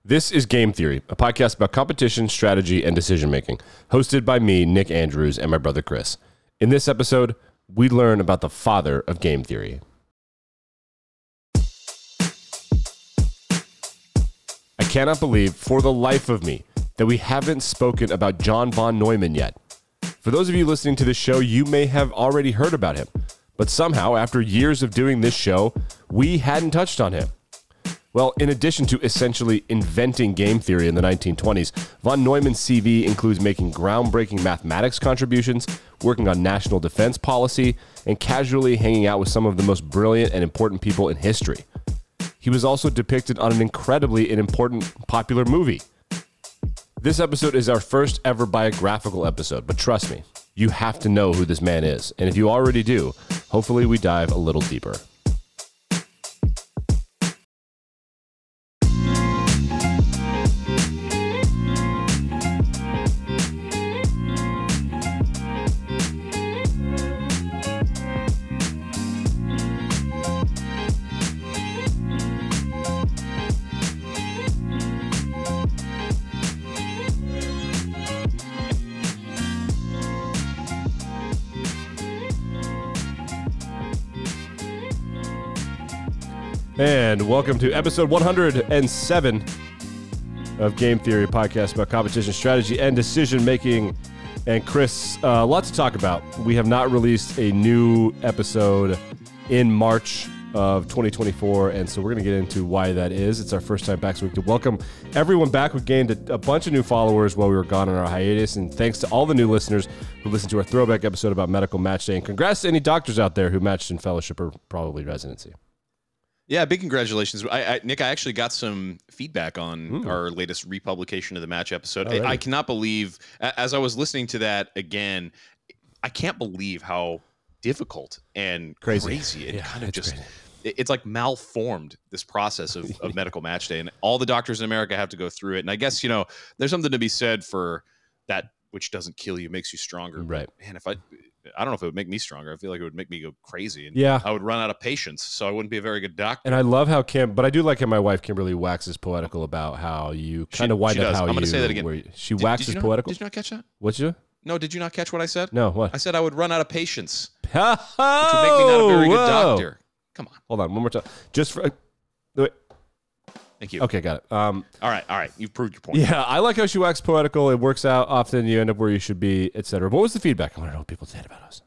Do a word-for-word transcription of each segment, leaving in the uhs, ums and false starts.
This is Game Theory, a podcast about competition, strategy, and decision-making, hosted by me, Nick Andrews, and my brother Chris. In this episode, we learn about the father of game theory. I cannot believe, for the life of me, that we haven't spoken about John von Neumann yet. For those of you listening to this show, you may have already heard about him, but somehow, after years of doing this show, we hadn't touched on him. Well, in addition to essentially inventing game theory in the nineteen twenties, von Neumann's C V includes making groundbreaking mathematics contributions, working on national defense policy, and casually hanging out with some of the most brilliant and important people in history. He was also depicted on an incredibly and important popular movie. This episode is our first ever biographical episode, but trust me, you have to know who this man is. And if you already do, hopefully we dive a little deeper. And welcome to episode one hundred seven of Game Theory, podcast about competition, strategy, and decision-making. And Chris, uh, a lot to talk about. We have not released a new episode in March of twenty twenty-four, and so we're going to get into why that is. It's our first time back, so we can welcome everyone back. We gained a, a bunch of new followers while we were gone on our hiatus, and thanks to all the new listeners who listened to our throwback episode about medical match day. And congrats to any doctors out there who matched in fellowship or probably residency. Yeah, big congratulations. I, I, Nick, I actually got some feedback on Ooh. our latest republication of the match episode. Oh, I, really? I cannot believe, as I was listening to that again, I can't believe how difficult and Crazy. crazy, it Yeah, kind of it's just, crazy. it, it's like malformed, this process of, of medical match day. And all the doctors in America have to go through it. And I guess, you know, there's something to be said for that which doesn't kill you, makes you stronger. Right. Man, if I... I don't know if it would make me stronger. I feel like it would make me go crazy. And Yeah. I would run out of patience, so I wouldn't be a very good doctor. And I love how Kim, but I do like how my wife Kimberly waxes poetical about how you kind of wind she up does. how I'm you. gonna say that again. where you- she Did- waxes did you not, poetical. Did you not catch that? What'd you? No, did you not catch what I said? No, what? I said I would run out of patience, Oh, which would make me not a very good whoa. doctor. Come on. Hold on, one more time. Just for. Wait. Thank you. Okay, got it. Um, All right, all right. You've proved your point. yeah, I like how she waxes poetical. It works out often. You end up where you should be, et cetera. What was the feedback? I want to know what people said about us.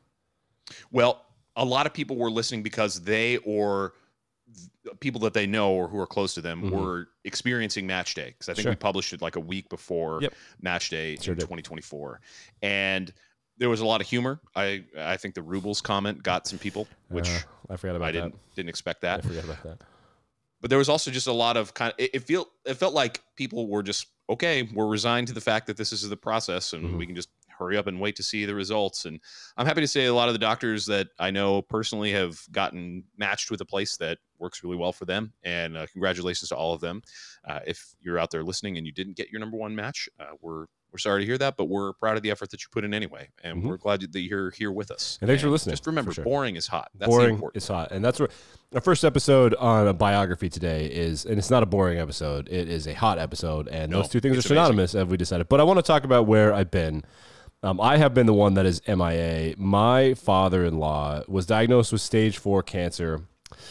Well, a lot of people were listening because they or th- people that they know or who are close to them Mhm. were experiencing match day. Because I think Sure. we published it like a week before Yep. match day Sure in did. twenty twenty-four. And there was a lot of humor. I I think the Rubles comment got some people, which Uh, I forgot about I didn't that. didn't expect I that. forgot about that. But there was also just a lot of kind of it, it felt it felt like people were just okay, we're resigned to the fact that this is the process and Mhm. we can just hurry up and wait to see the results. And I'm happy to say a lot of the doctors that I know personally have gotten matched with a place that works really well for them. And uh, congratulations to all of them. Uh, if you're out there listening and you didn't get your number one match, uh, we're we're sorry to hear that, but we're proud of the effort that you put in anyway. And Mhm. we're glad that you're here with us. And thanks for listening, Just remember, for sure. boring is hot. That's the Boring important. is hot, and that's where our first episode on a biography today is. And it's not a boring episode; it is a hot episode, and No, those two things are it's amazing. synonymous, as we decided. But I want to talk about where I've been. Um, I have been the one that is M I A. My father-in-law was diagnosed with stage four cancer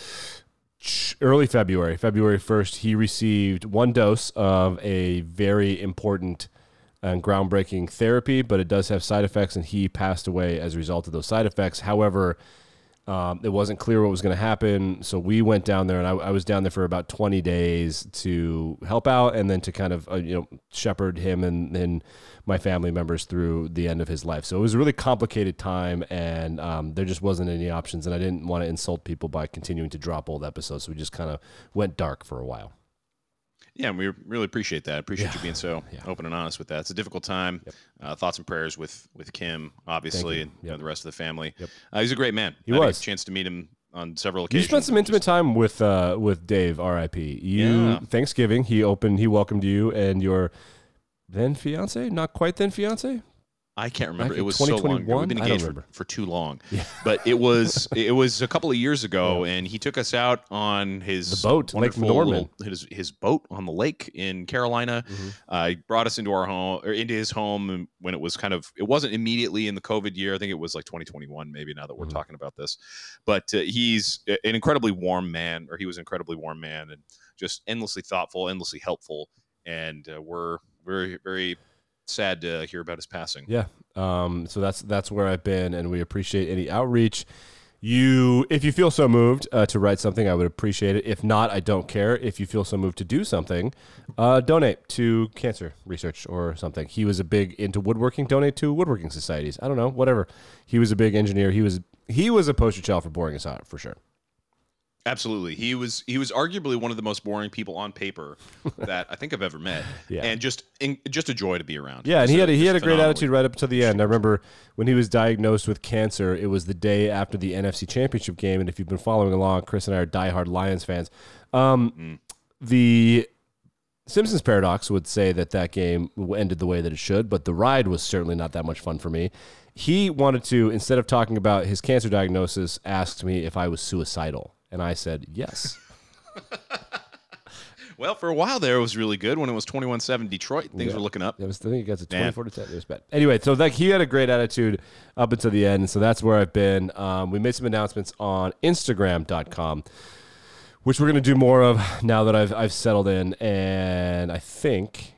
early February, February first. He received one dose of a very important and groundbreaking therapy, but it does have side effects, and he passed away as a result of those side effects. However, um, it wasn't clear what was going to happen, so we went down there, and I, I was down there for about twenty days to help out, and then to kind of uh, you know shepherd him and, and my family members through the end of his life. So it was a really complicated time, and um, there just wasn't any options, and I didn't want to insult people by continuing to drop old episodes, so we just kind of went dark for a while. Yeah, and we really appreciate that. Appreciate Yeah. you being so Yeah. open and honest with that. It's a difficult time. Yep. Uh, thoughts and prayers with with Kim, obviously, you. and you know, Yep. the rest of the family. Yep. Uh, he's a great man. He I had was. a chance to meet him on several You occasions. spent some and intimate just- time with uh, with Dave, R I P. You Yeah. Thanksgiving, he opened, he welcomed you and your then fiance, not quite then fiance. I can't remember. Back It in was so long ago. We've twenty twenty-one? been I don't engaged for, remember. for too long. Yeah. But it was it was a couple of years ago, and he took us out on his The boat, Lake wonderful Norman. little- his his boat on the lake in Carolina. Mhm. Uh, he brought us into our home or into his home when it was kind of it wasn't immediately in the COVID year. I think it was like twenty twenty-one, maybe. Now that we're Mhm. talking about this, but uh, he's an incredibly warm man, or he was an incredibly warm man, and just endlessly thoughtful, endlessly helpful, and uh, we're very very sad to hear about his passing. Yeah. Um, so that's that's where I've been, and we appreciate any outreach. You, if you feel so moved uh, to write something, I would appreciate it. If not, I don't care. If you feel so moved to do something, uh, donate to cancer research or something. He was a big into woodworking. Donate to woodworking societies. I don't know, whatever. He was a big engineer. He was he was a poster child for boring as hot for sure. Absolutely. He was he was arguably one of the most boring people on paper that I think I've ever met. Yeah. And just in, just a joy to be around. Yeah, and Just he had a, he just had a great phenomenally- attitude right up to the end. I remember when he was diagnosed with cancer, it was the day after the N F C Championship game, and if you've been following along, Chris and I are diehard Lions fans. Um, Mm. The Simpsons Paradox would say that that game ended the way that it should, but the ride was certainly not that much fun for me. He wanted to, instead of talking about his cancer diagnosis, asked me if I was suicidal, and I said yes. Well, for a while there, it was really good when it was twenty-one seven Detroit. Things Yeah. were looking up. It was, I think it got to Man. twenty-four to ten. It was bad. Anyway, so like he had a great attitude up until the end. So that's where I've been. Um, we made some announcements on Instagram dot com, which we're going to do more of now that I've I've settled in. And I think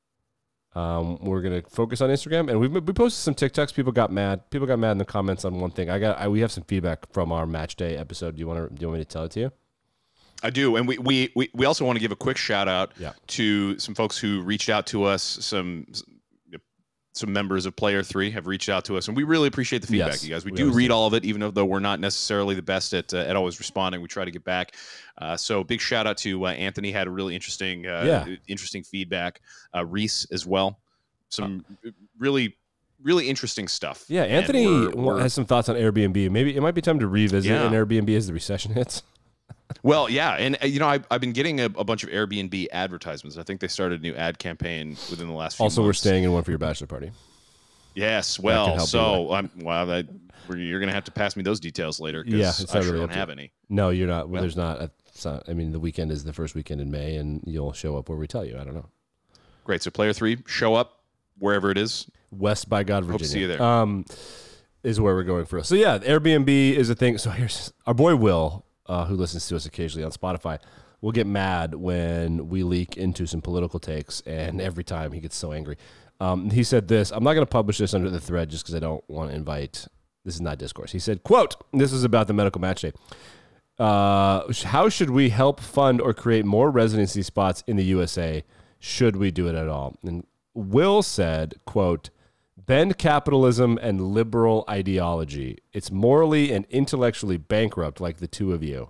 um, we're going to focus on Instagram. And we we posted some TikToks. People got mad. People got mad in the comments on one thing. I got I, we have some feedback from our match day episode. Do you want to do you want me to tell it to you? I do, and we, we we we also want to give a quick shout out Yeah. to some folks who reached out to us. Some some members of Player Three have reached out to us, and we really appreciate the feedback, Yes, you guys. We, we do always read do. all of it, even though we're not necessarily the best at uh, at always responding. We try to get back. Uh, so big shout out to uh, Anthony. Had a really interesting uh, Yeah. interesting feedback. Uh, Reese as well. Some really really interesting stuff. Yeah, And Anthony we're- we're- has some thoughts on Airbnb. Maybe it might be time to revisit Yeah. an Airbnb as the recession hits. Well, yeah, and uh, you know, I've, I've been getting a, a bunch of Airbnb advertisements. I think they started a new ad campaign within the last few Also, we're months. staying in one for your bachelor party. Yes, can well, help you so I'm well. That, we're- you're going to have to pass me those details later because Yeah, it's I not sure really don't up to have you. any. No, you're not. Well, Well- there's not, it's not. I mean, the weekend is the first weekend in May, and you'll show up where we tell you. I don't know. Great. So player three, show up wherever it is. West by God, Virginia. Hope to see you there. Um, is where we're going for us. So yeah, Airbnb is a thing. So here's our boy Will, uh, who listens to us occasionally on Spotify. Will get mad when we leak into some political takes, and every time he gets so angry. Um, he said this. I'm not going to publish this under the thread just because I don't want to invite. This is not discourse. He said, "Quote: This is about the medical match day. Uh, how should we help fund or create more residency spots in the U S A? Should we do it at all?" And Will said, quote, "Bend capitalism and liberal ideology. It's morally and intellectually bankrupt like the two of you."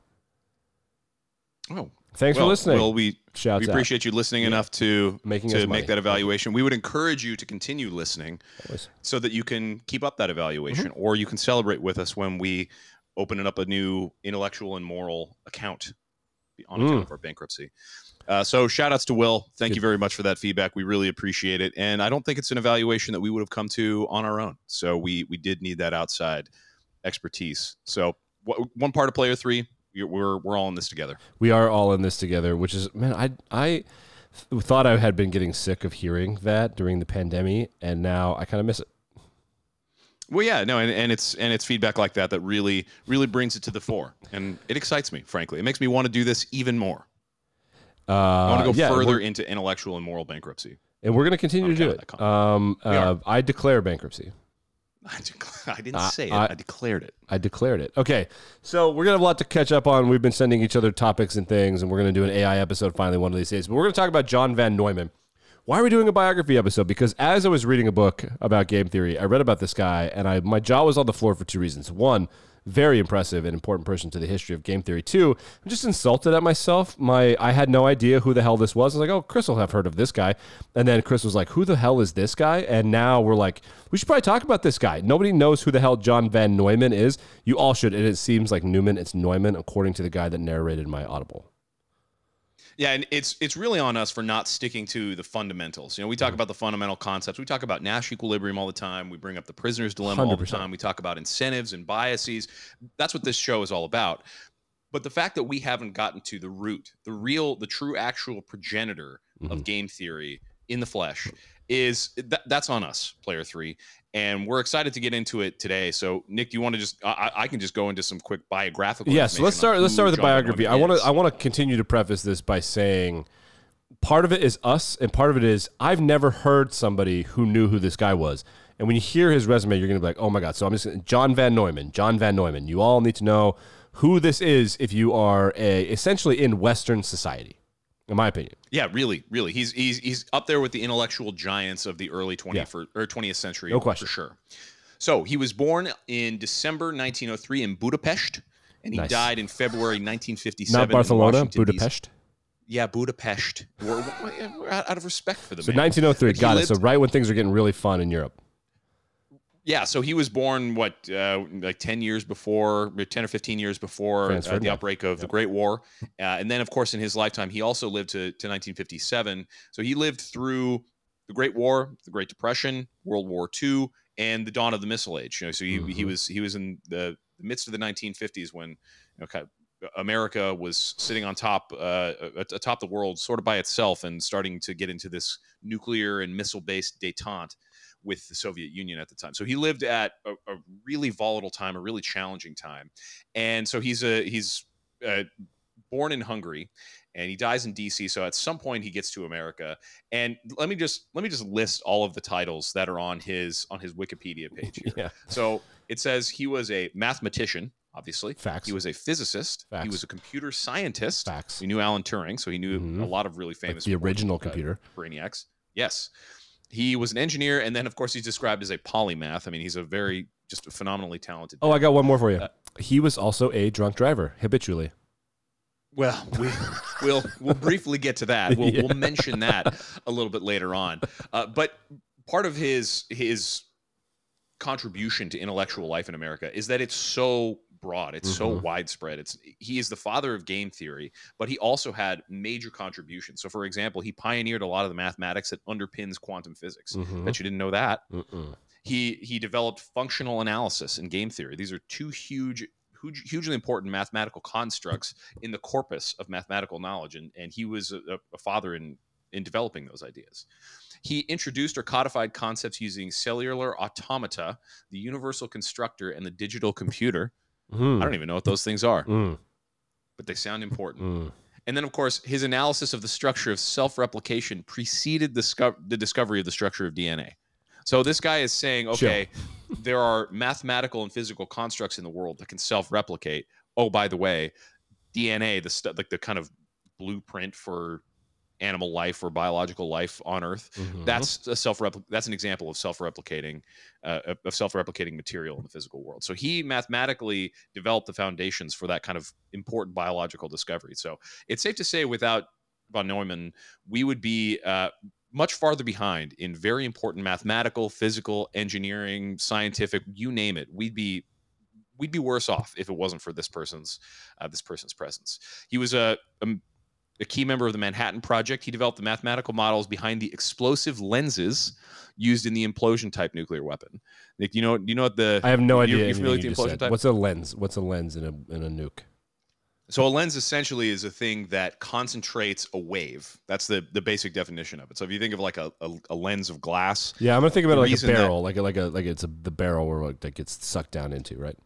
Oh, Thanks well, for listening. Well, we Shouts we out. appreciate you listening enough to Making to us make money. that evaluation. We would encourage you to continue listening Always. so that you can keep up that evaluation, Mm-hmm. or you can celebrate with us when we open up a new intellectual and moral account on account Mm. of our bankruptcy. Uh, so shout outs to Will. Thank Good. you very much for that feedback. We really appreciate it. And I don't think it's an evaluation that we would have come to on our own. So we we did need that outside expertise. So wh- one part of player three, you're, we're we're all in this together. We are all in this together, which is, man, I I th- thought I had been getting sick of hearing that during the pandemic, and now I kind of miss it. Well, yeah, no, and, and it's and it's feedback like that that really really brings it to the fore, and it excites me. Frankly, it makes me want to do this even more. Uh, I want to go yeah, further we're- into intellectual and moral bankruptcy. and we're going to continue On to do account it. of that Um, We are. uh, I declare bankruptcy. I, dec- I didn't Uh, say it. I- I declared it. I declared it. Okay, so we're gonna have a lot to catch up on. We've been sending each other topics and things, and we're gonna do an A I episode finally one of these days. But we're gonna talk about John Van Neumann. Why are we doing a biography episode? Because as I was reading a book about game theory, I read about this guy, and I my jaw was on the floor for two reasons. One, very impressive and important person to the history of game theory. Two, I'm just insulted at myself. My I had no idea who the hell this was. I was like, oh, Chris will have heard of this guy. And then Chris was like, who the hell is this guy? And now we're like, we should probably talk about this guy. Nobody knows who the hell John Van Neumann is. You all should. And it seems like Newman, it's Neumann, according to the guy that narrated my Audible. Yeah, and it's it's really on us for not sticking to the fundamentals. You know, we talk about the fundamental concepts. We talk about Nash equilibrium all the time. We bring up the prisoner's dilemma all the one hundred percent. time. We talk about incentives and biases. That's what this show is all about. But the fact that we haven't gotten to the root, the real, the true, actual progenitor Mhm. of game theory in the flesh is that, that's on us, Player Three, and we're excited to get into it today. So, Nick, do you want to just? I, I can just go into some quick biographical. Yes, information let's on start. Let's who start with the John Van biography. Neumann I want is. to. I want to continue to preface this by saying, part of it is us, and part of it is I've never heard somebody who knew who this guy was. And when you hear his resume, you're gonna be like, oh my god. So I'm just gonna, John Van Neumann. John Van Neumann. You all need to know who this is if you are a, essentially in Western society, in my opinion. Yeah, really, really. He's he's he's up there with the intellectual giants of the early twentieth Yeah. or twentieth century, No question. for sure. So he was born in December nineteen oh three in Budapest, and he Nice. died in February nineteen fifty-seven. Not Barcelona, in Washington, D C. Budapest. Yeah, Budapest. We're, we're out out of respect for the So man. nineteen oh three, But he got it. lived- So right when things are getting really fun in Europe. Yeah, so he was born what, uh, like ten years before, or ten or fifteen years before France uh, the Ferdinand. outbreak of the Yep. Great War, uh, and then of course in his lifetime he also lived to to nineteen fifty-seven. So he lived through the Great War, the Great Depression, World War Two, and the dawn of the Missile Age. You know, so he, he Mhm. was he was in the, the midst of the nineteen fifties when, you know, kind of America was sitting on top uh, atop the world, sort of by itself, and starting to get into this nuclear and missile based détente with the Soviet Union at the time. So he lived at a, a really volatile time, a really challenging time. And so he's a he's uh, born in Hungary and he dies in D C. So at some point he gets to America. And let me just let me just list all of the titles that are on his on his Wikipedia page here. Yeah. So it says he was a mathematician, obviously. Facts. He was a physicist. Facts. He was a computer scientist. Facts. He knew Alan Turing, so he knew Mhm. a lot of really famous Like the original uh, computer. brainiacs. Yes. He was an engineer, and then, of course, he's described as a polymath. I mean, he's a very, just a phenomenally talented. Oh, I got one more for you. Uh, he was also a drunk driver, habitually. Well, we, we'll we'll briefly get to that. We'll, Yeah. we'll mention that a little bit later on. Uh, but part of his his contribution to intellectual life in America is that it's so broad, it's so Mhm. widespread. It's he is the father of game theory, but he also had major contributions. So, for example, he pioneered a lot of the mathematics that underpins quantum physics. Mhm. Bet you didn't know that. Mm-mm. He he developed functional analysis and game theory. These are two huge, huge hugely important mathematical constructs in the corpus of mathematical knowledge, and, and he was a, a father in in developing those ideas. He introduced or codified concepts using cellular automata, the universal constructor, and the digital computer. Mm. I don't even know what those things are, Mm. but they sound important. Mm. And then, of course, his analysis of the structure of self-replication preceded the, sco- the discovery of the structure of D N A. So this guy is saying, okay, there are mathematical and physical constructs in the world that can self-replicate. Oh, by the way, D N A, the stu- like the kind of blueprint for animal life or biological life on Earth, Mhm. that's a self that's an example of self-replicating uh, of self-replicating material in the physical world. So he mathematically developed the foundations for that kind of important biological discovery. So it's safe to say without von Neumann, we would be uh, much farther behind in very important mathematical, physical, engineering, scientific, you name it. We'd be we'd be worse off if it wasn't for this person's uh, this person's presence. He was a, a a key member of the Manhattan Project. He developed the mathematical models behind the explosive lenses used in the implosion type nuclear weapon. Nick, do you know? Do you know what the? I have no you, idea. You anything familiar with you the just implosion said. type? What's a lens? What's a lens in a in a nuke? So a lens essentially is a thing that concentrates a wave. That's the the basic definition of it. So if you think of like a, a, a lens of glass, Yeah, I'm gonna think about The it like a reason that- barrel, like a, like a like it's a the barrel where like, that gets sucked down into, right?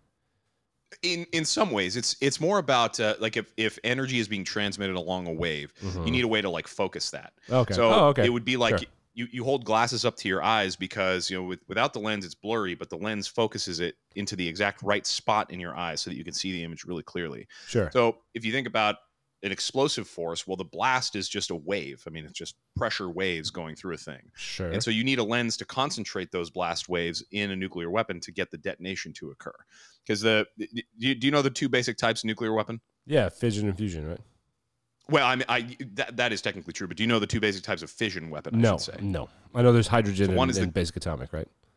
in in some ways, it's it's more about uh, like if if energy is being transmitted along a wave, Mhm. you need a way to like focus that. Okay. So oh, okay. it would be like Sure. you, you hold glasses up to your eyes because, you know, with, without the lens, it's blurry, but the lens focuses it into the exact right spot in your eyes so that you can see the image really clearly. Sure. So if you think about an explosive force, well, the blast is just a wave. I mean, it's just pressure waves going through a thing. Sure. And so you need a lens to concentrate those blast waves in a nuclear weapon to get the detonation to occur. Because the do you, do you know the two basic types of nuclear weapon? yeah, fission and fusion, right? Well, I mean, I that, that is technically true, but do you know the two basic types of fission weapon? I No, should say. no. I know there's hydrogen So and, one is the- and basic atomic, right?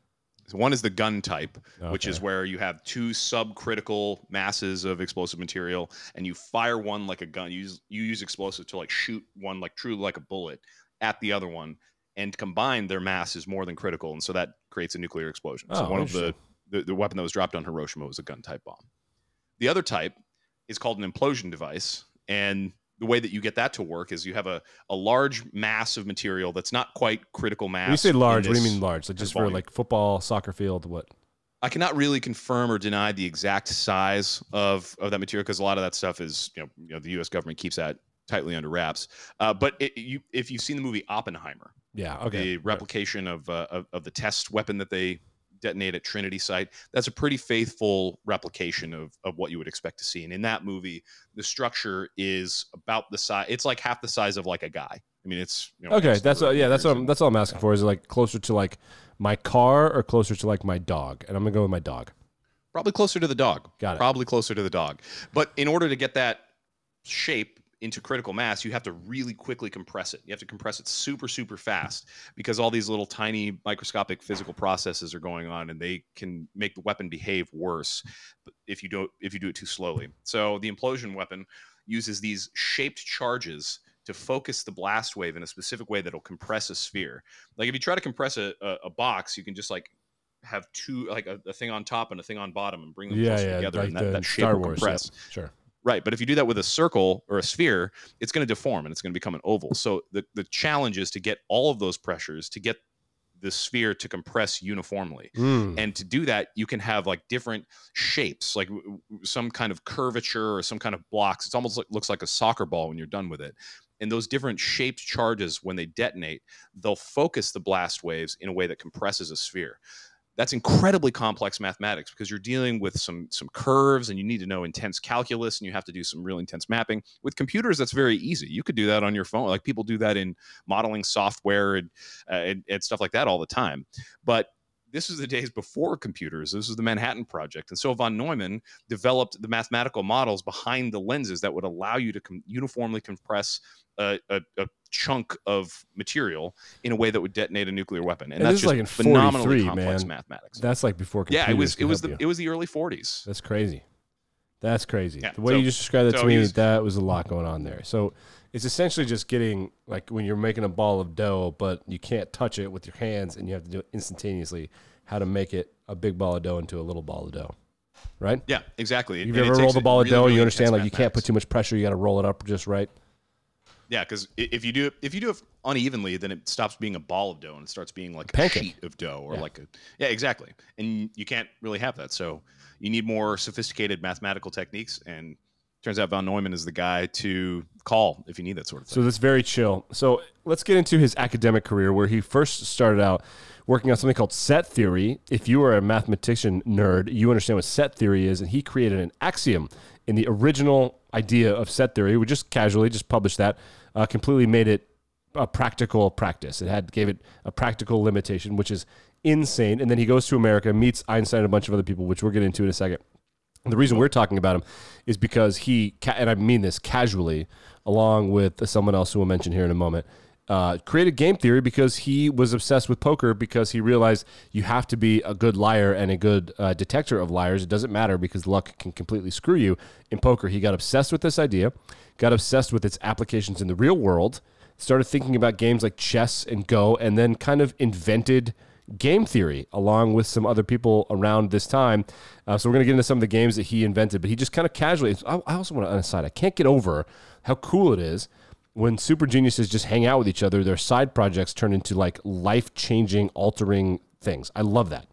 So one is the gun type, Okay. which is where you have two subcritical masses of explosive material, and you fire one like a gun. You use you use explosive to like shoot one like true like a bullet at the other one, and combined their mass is more than critical, and so that creates a nuclear explosion. Oh, so one of the, interesting. the the weapon that was dropped on Hiroshima was a gun type bomb. The other type is called an implosion device, and the way that you get that to work is you have a, a large mass of material that's not quite critical mass. When you say large, in what do you this- mean large? Like this just for volume. like football, soccer field, what? I cannot really confirm or deny the exact size of, of that material because a lot of that stuff is, you know, you know, the U S government keeps that tightly under wraps. Uh, but it, you, if you've seen the movie Oppenheimer, Yeah, okay. the replication of, uh, of of the test weapon that they detonate at Trinity site, that's a pretty faithful replication of, of what you would expect to see. And in that movie, the structure is about the size. It's like half the size of like a guy. I mean, it's you know, Okay, next to that's the what, yeah, that's what I'm, and- that's all I'm asking for. Is it like closer to like my car or closer to like my dog? And I'm gonna go with my dog. Probably closer to the dog. Got it. Probably closer to the dog. But in order to get that shape into critical mass, you have to really quickly compress it. You have to compress it super, super fast because all these little tiny microscopic physical processes are going on, and they can make the weapon behave worse if you don't if you do it too slowly. So the implosion weapon uses these shaped charges to focus the blast wave in a specific way that'll compress a sphere. Like if you try to compress a, a, a box, you can just like have two, like a, a thing on top and a thing on bottom, and bring them Yeah, closer yeah, together, like and that, the that shape Star will Wars. compress. Yep, sure. Right, but if you do that with a circle or a sphere, it's going to deform and it's going to become an oval. So the, the challenge is to get all of those pressures to get the sphere to compress uniformly. Mm. And to do that, you can have like different shapes, like w- w- some kind of curvature or some kind of blocks. It's almost like, looks like a soccer ball when you're done with it. And those different shaped charges, when they detonate, they'll focus the blast waves in a way that compresses a sphere. That's incredibly complex mathematics because you're dealing with some some curves, and you need to know intense calculus, and you have to do some real intense mapping. With computers, that's very easy. You could do that on your phone. Like people do that in modeling software and, uh, and, and stuff like that all the time. But this is the days before computers. This is the Manhattan Project. And so von Neumann developed the mathematical models behind the lenses that would allow you to com- uniformly compress a, a, a chunk of material in a way that would detonate a nuclear weapon. And, And that's this is just like in phenomenally forty-three, complex man. mathematics. That's like before computers. Yeah, it was could it was help the you. it was the early forties. That's crazy. That's crazy. Yeah, The way so- you just described that so to me, he was- that was a lot going on there. So it's essentially just getting like when you're making a ball of dough, but you can't touch it with your hands, and you have to do it instantaneously. How to make it a big ball of dough into a little ball of dough, right? Yeah, exactly. You've And it ever takes rolled a ball of really, dough, and really you understand intense like you can't put mathematics. too much pressure. You got to roll it up just right. Yeah, because if you do it if you do it unevenly, then it stops being a ball of dough and it starts being like a Pancake. sheet of dough or Yeah. like a yeah, exactly. And you can't really have that. So you need more sophisticated mathematical techniques. And turns out von Neumann is the guy to call if you need that sort of thing. So that's very chill. So let's get into his academic career, where he first started out working on something called set theory. If you are a mathematician nerd, you understand what set theory is, and he created an axiom in the original idea of set theory. We just casually just published that, uh, completely made it a practical practice. It had gave it a practical limitation, which is insane. And then he goes to America, meets Einstein and a bunch of other people, which we'll get into in a second. And the reason we're talking about him is because he, ca- and I mean this casually, along with someone else who we'll mention here in a moment, uh, created game theory because he was obsessed with poker, because he realized you have to be a good liar and a good uh, detector of liars. It doesn't matter because luck can completely screw you in poker. He got obsessed with this idea, got obsessed with its applications in the real world, started thinking about games like chess and Go, and then kind of invented game theory along with some other people around this time. Uh, so we're going to get into some of the games that he invented, but he just kind of casually, I I also want to aside, I can't get over how cool it is when super geniuses just hang out with each other. Their side projects turn into like life-changing, altering things. I love that.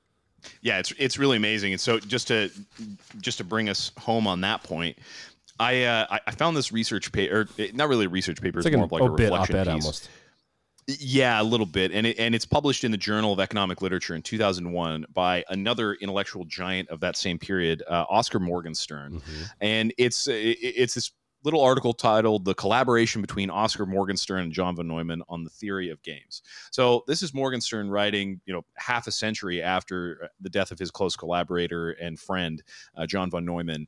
Yeah, it's it's really amazing. And so just to just to bring us home on that point, I uh, I- I found this research paper, not really a research paper, It's it's, like more an of like a obit reflection op-ed piece. almost. Yeah, a little bit, and it, and it's published in the Journal of Economic Literature in two thousand one by another intellectual giant of that same period, uh, Oscar Morgenstern, Mhm. and it's it, it's this little article titled "The Collaboration Between Oscar Morgenstern and John von Neumann on the Theory of Games." So this is Morgenstern writing, you know, half a century after the death of his close collaborator and friend, uh, John von Neumann.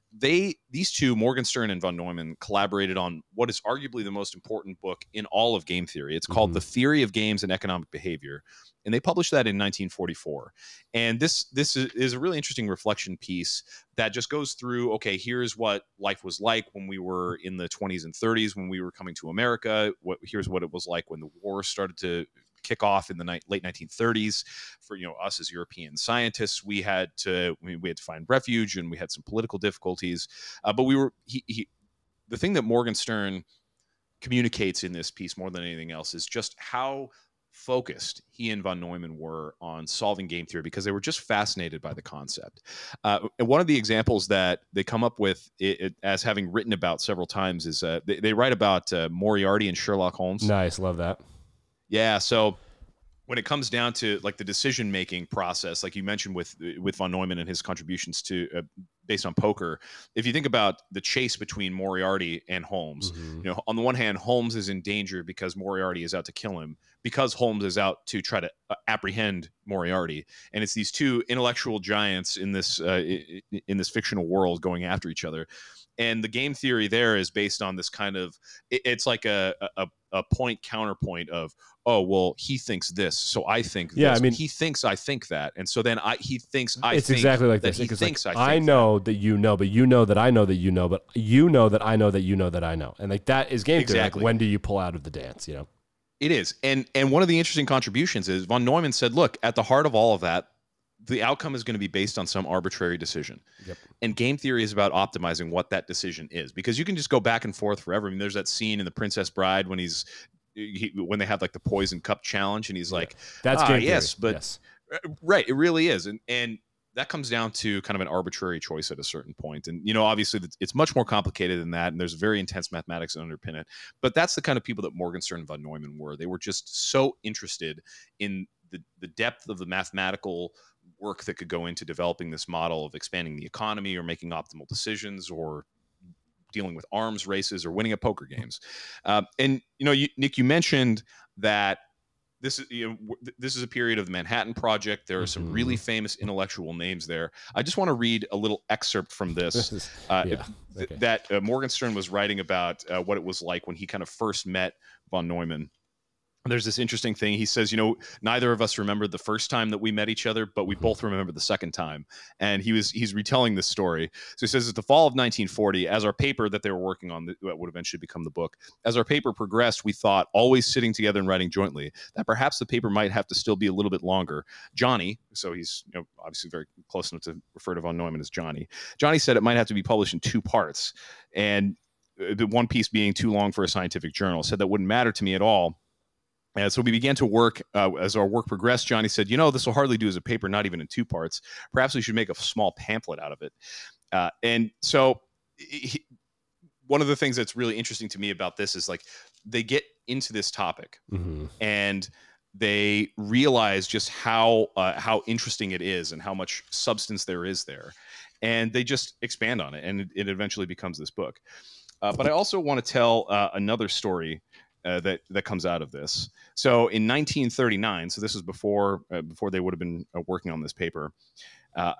they these two, Morgenstern and von Neumann, collaborated on what is arguably the most important book in all of game theory. It's called Mhm. The Theory of Games and Economic Behavior, and they published that in nineteen forty-four. And this this is, is a really interesting reflection piece that just goes through, okay, here's what life was like when we were in the twenties and thirties, when we were coming to America. What here's what it was like when the war started to kick off in the ni- late nineteen thirties. For, you know, us as European scientists, we had to we, we had to find refuge, and we had some political difficulties. Uh, but we were he, he the thing that Morgenstern communicates in this piece more than anything else is just how focused he and von Neumann were on solving game theory, because they were just fascinated by the concept. Uh, and one of the examples that they come up with it, it, as having written about several times is uh, they, they write about uh, Moriarty and Sherlock Holmes. Nice, love that. Yeah, so when it comes down to like the decision making process, like you mentioned with with von Neumann and his contributions to uh, based on poker, if you think about the chase between Moriarty and Holmes, Mhm. you know, on the one hand, Holmes is in danger because Moriarty is out to kill him, because Holmes is out to try to uh, apprehend Moriarty, and it's these two intellectual giants in this uh, in this fictional world going after each other. And the game theory there is based on this kind of it, it's like a, a a point counterpoint of, oh, well, he thinks this, so I think Yeah, this. I mean, he thinks I think that, and so then I he thinks I it's think exactly like that this. he Because thinks like, I think I know that. that you know, but you know that I know that you know, but you know that I know that you know that I know, and like that is game theory. Like, Exactly. when do you pull out of the dance? You know, It is. And and one of the interesting contributions is von Neumann said, look, at the heart of all of that, the outcome is going to be based on some arbitrary decision. Yep. And game theory is about optimizing what that decision is, because you can just go back and forth forever. I mean, there's that scene in The Princess Bride when he's he, when they have like the poison cup challenge, and he's like, that's ah, game yes, theory. but Yes. right, it really is. And and that comes down to kind of an arbitrary choice at a certain point. And, you know, obviously it's much more complicated than that. And there's very intense mathematics that underpin it. But that's the kind of people that Morgenstern and von Neumann were. They were just so interested in the, the depth of the mathematical work that could go into developing this model of expanding the economy, or making optimal decisions, or dealing with arms races, or winning at poker games. Uh, and, you know, you, Nick, you mentioned that this is you know this is a period of the Manhattan Project. There are some Mhm. really famous intellectual names there. I just want to read a little excerpt from this, This is uh, yeah. th- Okay. that uh, Morgenstern was writing about uh, what it was like when he kind of first met von Neumann. There's this interesting thing. He says, you know, neither of us remembered the first time that we met each other, but we both remember the second time. And he was he's retelling this story. So he says, at the fall of nineteen forty, as our paper that they were working on, that would eventually become the book, as our paper progressed, we thought, always sitting together and writing jointly, that perhaps the paper might have to still be a little bit longer. Johnny, so he's you know obviously very close enough to refer to von Neumann as Johnny. Johnny said it might have to be published in two parts, and the one piece being too long for a scientific journal. Said that wouldn't matter to me at all. And so we began to work. Uh, as our work progressed, Johnny said, you know, this will hardly do as a paper, not even in two parts. Perhaps we should make a small pamphlet out of it. Uh, and so he, one of the things that's really interesting to me about this is like they get into this topic Mm-hmm. and they realize just how uh, how interesting it is and how much substance there is there. And they just expand on it, and it, it eventually becomes this book. Uh, but I also want to tell uh, another story Uh, that that comes out of this. So in nineteen thirty-nine, so this was before uh, before they would have been uh, working on this paper. Uh,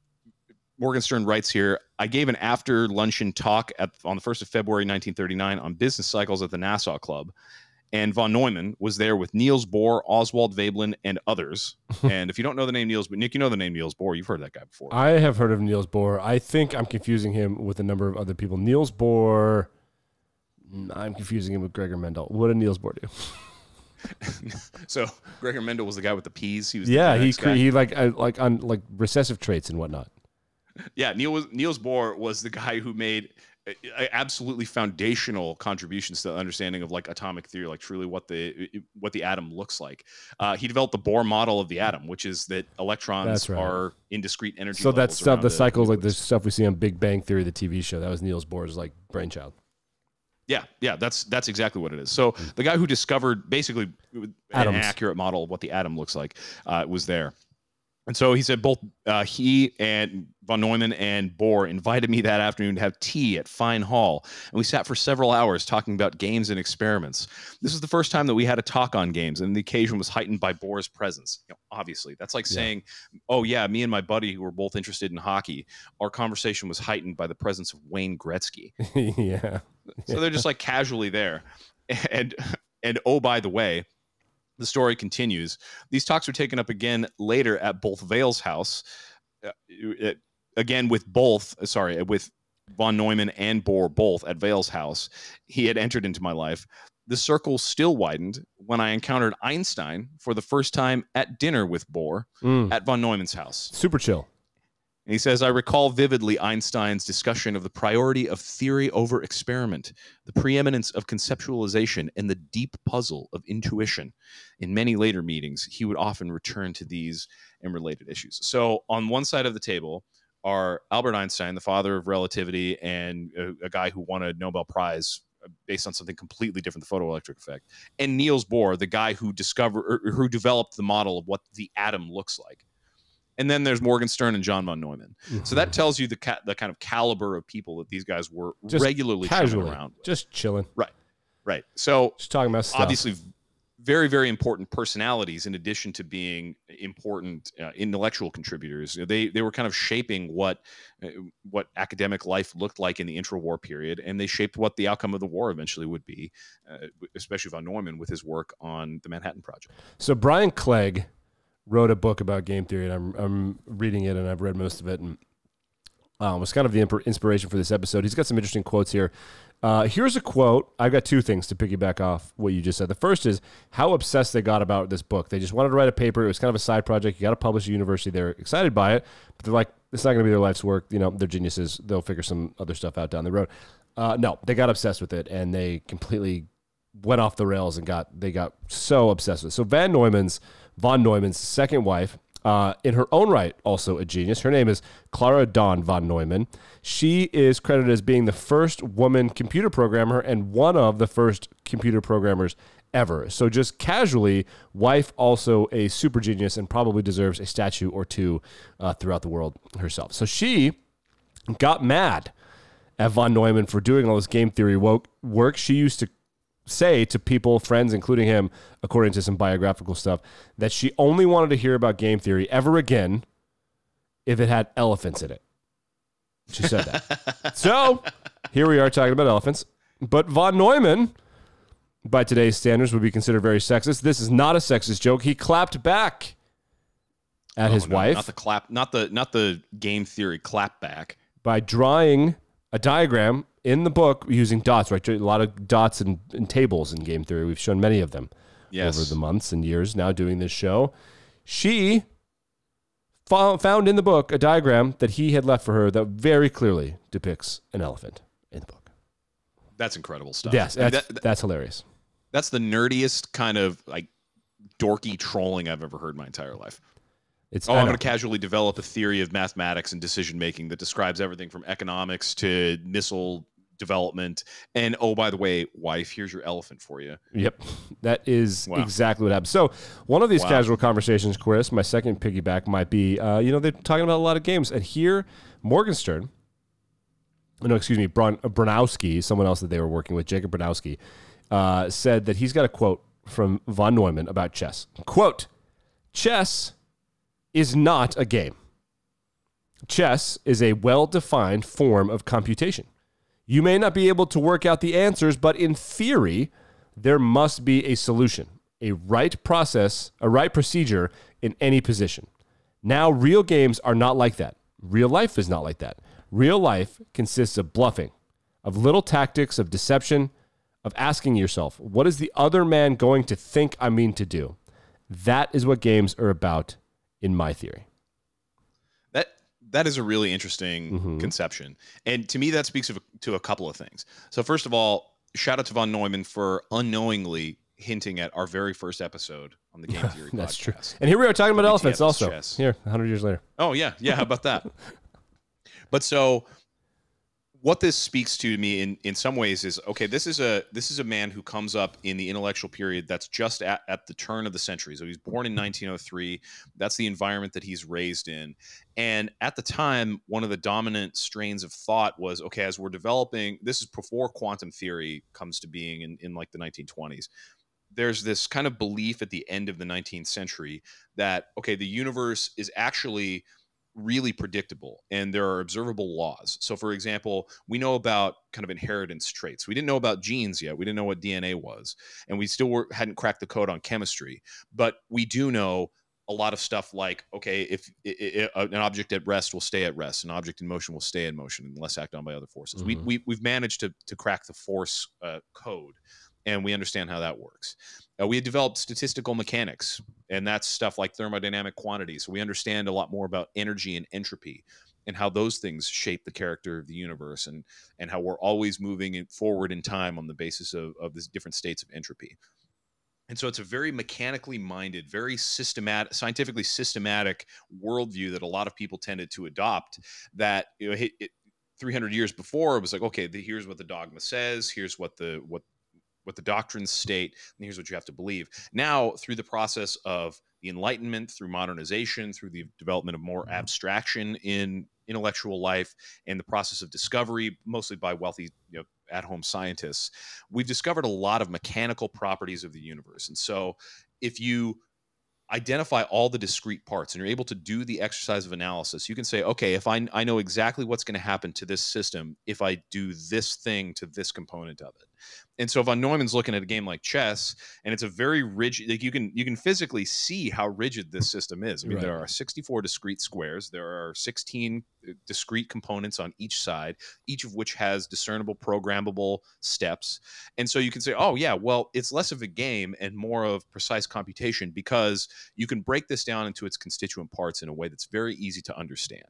Morgenstern writes here, I gave an after luncheon talk at, on the first of February nineteen thirty-nine on business cycles at the Nassau Club, and von Neumann was there with Niels Bohr, Oswald Veblen, and others. And if you don't know the name Niels, but Nick, you know the name Niels Bohr. You've heard that guy before. I have heard of Niels Bohr. I think I'm confusing him with a number of other people. Niels Bohr. I'm confusing him with Gregor Mendel. What did Niels Bohr do? So Gregor Mendel was the guy with the peas. He was yeah, the he guy. he like uh, like on like recessive traits and whatnot. Yeah, Niels Niels Bohr was the guy who made uh, absolutely foundational contributions to the understanding of like atomic theory, like truly what the what the atom looks like. Uh, he developed the Bohr model of the atom, which is that electrons right. are in discrete energy. So levels that stuff, the the cycles, like the nucleus. stuff we see on Big Bang Theory, the T V show, that was Niels Bohr's like brainchild. Yeah, yeah, that's that's exactly what it is. So the guy who discovered basically an Atoms. accurate model of what the atom looks like uh, was there. And so he said both uh, he and von Neumann and Bohr invited me that afternoon to have tea at Fine Hall, and we sat for several hours talking about games and experiments. This was the first time that we had a talk on games, and the occasion was heightened by Bohr's presence. You know, obviously, that's like Yeah. saying, "Oh yeah, me and my buddy who were both interested in hockey, our conversation was heightened by the presence of Wayne Gretzky." yeah. So they're just like casually there, and and oh, by the way, the story continues. These talks were taken up again later at both Vale's house, uh, it, again with both, sorry, with von Neumann and Bohr both at Vale's house. He had entered into my life. The circle still widened when I encountered Einstein for the first time at dinner with Bohr Mm. at von Neumann's house. Super chill. And he says, I recall vividly Einstein's discussion of the priority of theory over experiment, the preeminence of conceptualization, and the deep puzzle of intuition. In many later meetings, he would often return to these and related issues. So on one side of the table are Albert Einstein, the father of relativity, and a, a guy who won a Nobel Prize based on something completely different, the photoelectric effect, and Niels Bohr, the guy who discovered or who developed the model of what the atom looks like. And then there's Morgenstern and John von Neumann. Mm-hmm. So that tells you the ca- the kind of caliber of people that these guys were just regularly casually around with. Just chilling. Right, right. So just talking about stuff. Obviously, very, very important personalities in addition to being important uh, intellectual contributors. They they were kind of shaping what uh, what academic life looked like in the intra-war period, and they shaped what the outcome of the war eventually would be, uh, especially von Neumann with his work on the Manhattan Project. So Brian Clegg wrote a book about game theory, and I'm I'm reading it, and I've read most of it, and um, was kind of the imp- inspiration for this episode. He's got some interesting quotes here. Uh, here's a quote. I've got two things to piggyback off what you just said. The first is how obsessed they got about this book. They just wanted to write a paper. It was kind of a side project. You got to publish at university. They're excited by it, but they're like, it's not going to be their life's work. You know, they're geniuses. They'll figure some other stuff out down the road. Uh, no, they got obsessed with it, and they completely went off the rails and got they got so obsessed with it. So Van Neumann's von Neumann's second wife, uh, in her own right, also a genius. Her name is Clara Dawn von Neumann. She is credited as being the first woman computer programmer and one of the first computer programmers ever. So just casually, wife also a super genius and probably deserves a statue or two uh, throughout the world herself. So she got mad at von Neumann for doing all this game theory woke work. She used to say to people, friends, including him, according to some biographical stuff, that she only wanted to hear about game theory ever again if it had elephants in it. She said that. So here we are talking about elephants. But von Neumann, by today's standards, would be considered very sexist. This is not a sexist joke. He clapped back at oh, his no, wife. Not the clap, not the not the game theory clap back. By drawing a diagram in the book using dots, right? A lot of dots and, and tables in game theory. We've shown many of them yes. over the months and years now doing this show. She found in the book a diagram that he had left for her that very clearly depicts an elephant in the book. That's incredible stuff. Yes, I mean, that's, that, that, that's hilarious. That's the nerdiest kind of like dorky trolling I've ever heard in my entire life. It's, oh, I'm going to casually develop a theory of mathematics and decision making that describes everything from economics to missile development. And oh, by the way, wife, here's your elephant for you. Yep. That is wow. exactly what happened. So one of these wow. casual conversations, Chris, my second piggyback might be, uh, you know, they're talking about a lot of games. And here, Morgenstern, no, excuse me, Bron- Bronowski, someone else that they were working with, Jacob Bronowski, uh, said that he's got a quote from von Neumann about chess. Quote, chess is not a game. Chess is a well-defined form of computation. You may not be able to work out the answers, but in theory, there must be a solution, a right process, a right procedure in any position. Now, real games are not like that. Real life is not like that. Real life consists of bluffing, of little tactics, of deception, of asking yourself, what is the other man going to think I mean to do? That is what games are about in my theory. That that is a really interesting mm-hmm. conception. And to me, that speaks of, to a couple of things. So first of all, shout out to von Neumann for unknowingly hinting at our very first episode on the Game Theory That's podcast. true. And here we are talking about W T F elephants also. chess. Here, one hundred years later. Oh, yeah. Yeah, how about that? But so what this speaks to me in in some ways is, okay, this is a this is a man who comes up in the intellectual period that's just at, at the turn of the century. So he's born in nineteen oh three. That's the environment that he's raised in. And at the time, one of the dominant strains of thought was, okay, as we're developing, this is before quantum theory comes to being in, in like the nineteen twenties. There's this kind of belief at the end of the nineteenth century that, okay, the universe is actually really predictable and there are observable laws. So for example, we know about kind of inheritance traits. We didn't know about genes yet. We didn't know what D N A was, and we still were, hadn't cracked the code on chemistry, but we do know a lot of stuff like, okay, if it, it, an object at rest will stay at rest, an object in motion will stay in motion unless acted on by other forces. Mm-hmm. We, we, we've managed to, to crack the force uh, code, and we understand how that works. Uh, we had developed statistical mechanics, and that's stuff like thermodynamic quantities. So we understand a lot more about energy and entropy and how those things shape the character of the universe, and, and how we're always moving in forward in time on the basis of, of these different states of entropy. And so it's a very mechanically minded, very systematic, scientifically systematic worldview that a lot of people tended to adopt, that, you know, it, it, three hundred years before, it was like, okay, the, here's what the dogma says, here's what the what what the doctrines state, and here's what you have to believe. Now, through the process of the Enlightenment, through modernization, through the development of more abstraction in intellectual life, and the process of discovery, mostly by wealthy, you know, at-home scientists, we've discovered a lot of mechanical properties of the universe. And so if you identify all the discrete parts and you're able to do the exercise of analysis, you can say, okay, if I, I know exactly what's going to happen to this system if I do this thing to this component of it. And so von Neumann's looking at a game like chess, and it's a very rigid, like you can you can physically see how rigid this system is. I mean, right. There are sixty-four discrete squares. There are sixteen discrete components on each side, each of which has discernible programmable steps. And so you can say, oh yeah, well, it's less of a game and more of precise computation, because you can break this down into its constituent parts in a way that's very easy to understand.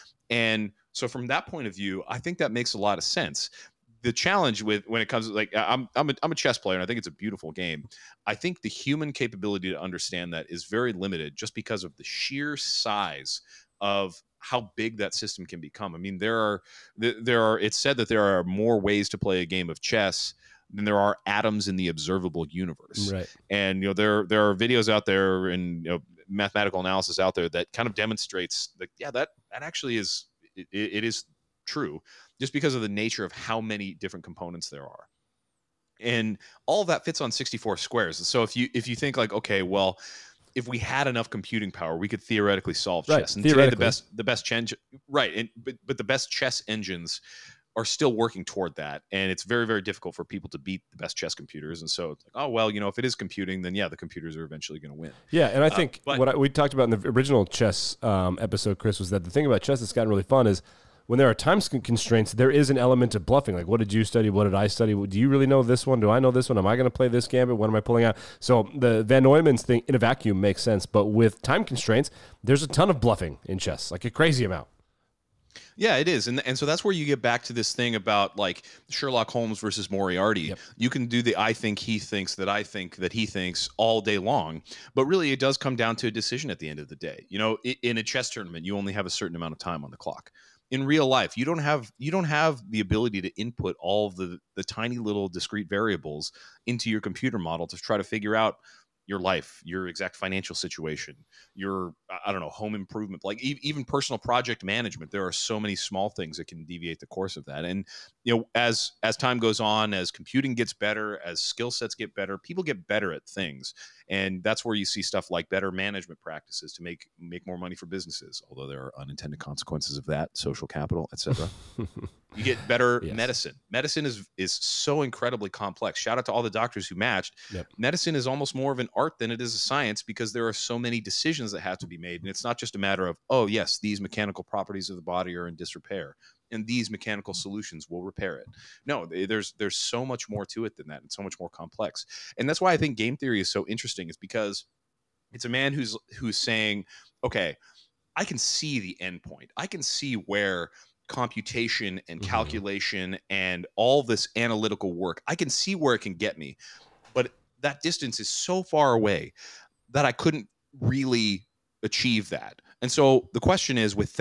And so from that point of view, I think that makes a lot of sense. The challenge with when it comes to, like, I'm I'm a, I'm a chess player, and I think it's a beautiful game. I think the human capability to understand that is very limited, just because of the sheer size of how big that system can become. I mean, there are there are it's said that there are more ways to play a game of chess than there are atoms in the observable universe. Right. And you know, there there are videos out there and, you know, mathematical analysis out there that kind of demonstrates that, yeah, that that actually is it, it is true, just because of the nature of how many different components there are. And all of that fits on sixty-four squares. So if you if you think like, okay, well, if we had enough computing power, we could theoretically solve right. chess. And today the best the best ch- right, and but, but the best chess engines are still working toward that, and it's very, very difficult for people to beat the best chess computers. And so it's like, oh well, you know, if it is computing, then yeah, the computers are eventually going to win. Yeah, and I think uh, but, what I, we talked about in the original chess um, episode, Chris, was that the thing about chess that's gotten really fun is when there are time constraints, there is an element of bluffing. Like, what did you study? What did I study? Do you really know this one? Do I know this one? Am I going to play this gambit? What am I pulling out? So the Van Neumann's thing in a vacuum makes sense, but with time constraints, there's a ton of bluffing in chess, like a crazy amount. Yeah, it is. And and so that's where you get back to this thing about like Sherlock Holmes versus Moriarty. Yep. You can do the I think he thinks that I think that he thinks all day long, but really it does come down to a decision at the end of the day. You know, in a chess tournament, you only have a certain amount of time on the clock. In real life, you don't have you don't have the ability to input all of the the tiny little discrete variables into your computer model to try to figure out your life, your exact financial situation, your, I don't know, home improvement, like e- even personal project management. There are so many small things that can deviate the course of that. And, you know, as, as time goes on, as computing gets better, as skill sets get better, people get better at things. And that's where you see stuff like better management practices to make, make more money for businesses. Although there are unintended consequences of that, social capital, et cetera. You get better yes. medicine. Medicine is is so incredibly complex. Shout out to all the doctors who matched. Yep. Medicine is almost more of an art than it is a science, because there are so many decisions that have to be made. And it's not just a matter of, oh, yes, these mechanical properties of the body are in disrepair, and these mechanical solutions will repair it. No, there's there's so much more to it than that, and so much more complex. And that's why I think game theory is so interesting, is because it's a man who's who's saying, okay, I can see the end point. I can see where computation and calculation mm-hmm. and all this analytical work, I can see where it can get me, but that distance is so far away that I couldn't really achieve that. And so the question is, with that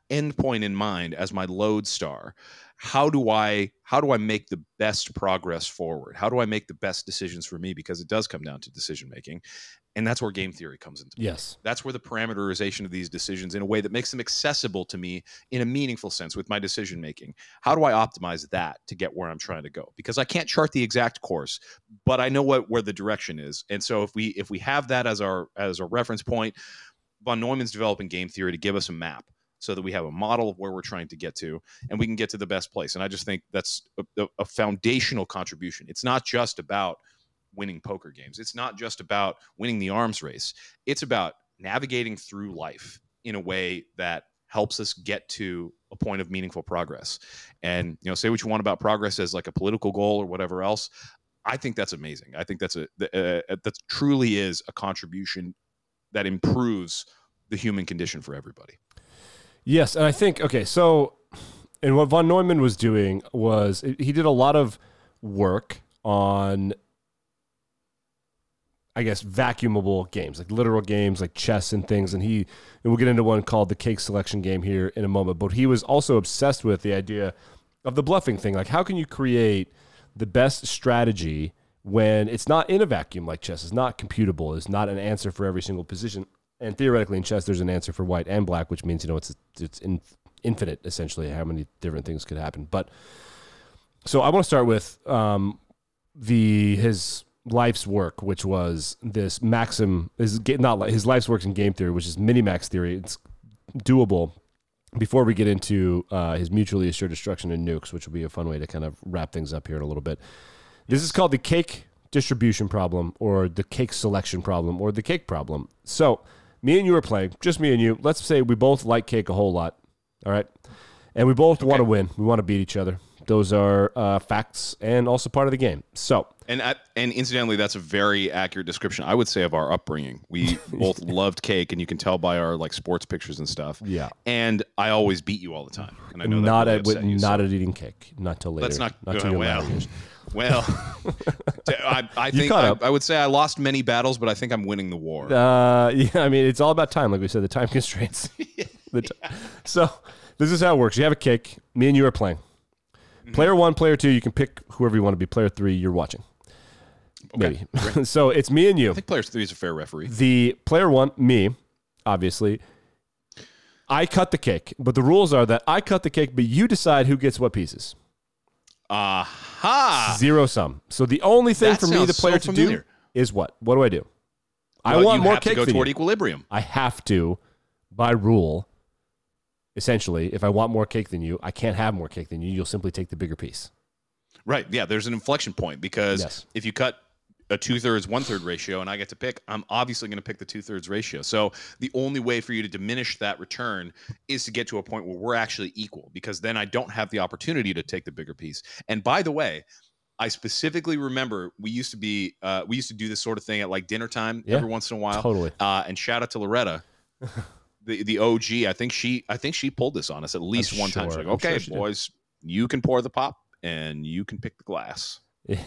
endpoint in mind as my lodestar. How do I how do I make the best progress forward? How do I make the best decisions for me? Because it does come down to decision making. And that's where game theory comes into play. Yes. That's where the parameterization of these decisions in a way that makes them accessible to me in a meaningful sense with my decision making. How do I optimize that to get where I'm trying to go? Because I can't chart the exact course, but I know what where the direction is. And so if we if we have that as our as a reference point, von Neumann's developing game theory to give us a map so that we have a model of where we're trying to get to and we can get to the best place. And I just think that's a, a foundational contribution. It's not just about winning poker games. It's not just about winning the arms race. It's about navigating through life in a way that helps us get to a point of meaningful progress. And, you know, say what you want about progress as like a political goal or whatever else. I think that's amazing. I think that's a, uh, that truly is a contribution that improves the human condition for everybody. Yes. And I think, okay, so, and what von Neumann was doing was he did a lot of work on, I guess, vacuumable games, like literal games, like chess and things. And he, and we'll get into one called the cake selection game here in a moment. But he was also obsessed with the idea of the bluffing thing. Like, how can you create the best strategy when it's not in a vacuum like chess? It's not computable. It's not an answer for every single position. And theoretically in chess, there's an answer for white and black, which means, you know, it's it's in, infinite, essentially, how many different things could happen. But so I want to start with um, the his life's work, which was this maxim, is not his life's work in game theory, which is minimax theory. It's doable. Before we get into uh, his mutually assured destruction and nukes, which will be a fun way to kind of wrap things up here in a little bit. This is called the cake distribution problem, or the cake selection problem, or the cake problem. So me and you are playing, just me and you. Let's say we both like cake a whole lot, all right? And we both okay. want to win. We want to beat each other. Those are uh, facts and also part of the game. So, and at, and incidentally, that's a very accurate description, I would say, of our upbringing. We both loved cake, and you can tell by our like sports pictures and stuff. Yeah. And I always beat you all the time. And I know not that really at you, not so. at eating cake. Not till later. Let's not. not till uh, well, well. I, I think I, I would say I lost many battles, but I think I'm winning the war. Uh, yeah. I mean, it's all about time, like we said. The time constraints. the t- yeah. So this is how it works. You have a cake. Me and you are playing. Player one, player two, you can pick whoever you want to be. Player three, you're watching. Okay. Maybe. So it's me and you. I think player three is a fair referee. The player one, me, obviously. I cut the cake, but the rules are that I cut the cake, but you decide who gets what pieces. Aha! Zero sum. So the only thing that for me, the player so to do, is what? What do I do? Well, I want you more have cake to go than toward you. equilibrium. I have to, by rule. Essentially, if I want more cake than you, I can't have more cake than you. You'll simply take the bigger piece. Right. Yeah, there's an inflection point because yes. if you cut a two-thirds, one-third ratio and I get to pick, I'm obviously going to pick the two-thirds ratio. So the only way for you to diminish that return is to get to a point where we're actually equal, because then I don't have the opportunity to take the bigger piece. And by the way, I specifically remember we used to be uh, we used to do this sort of thing at like dinner time yeah, every once in a while. Totally. Uh, and shout out to Loretta. The the O G, I think she I think she pulled this on us at least I'm one sure. time. She's like, I'm okay, sure boys, did. You can pour the pop and you can pick the glass. Yeah.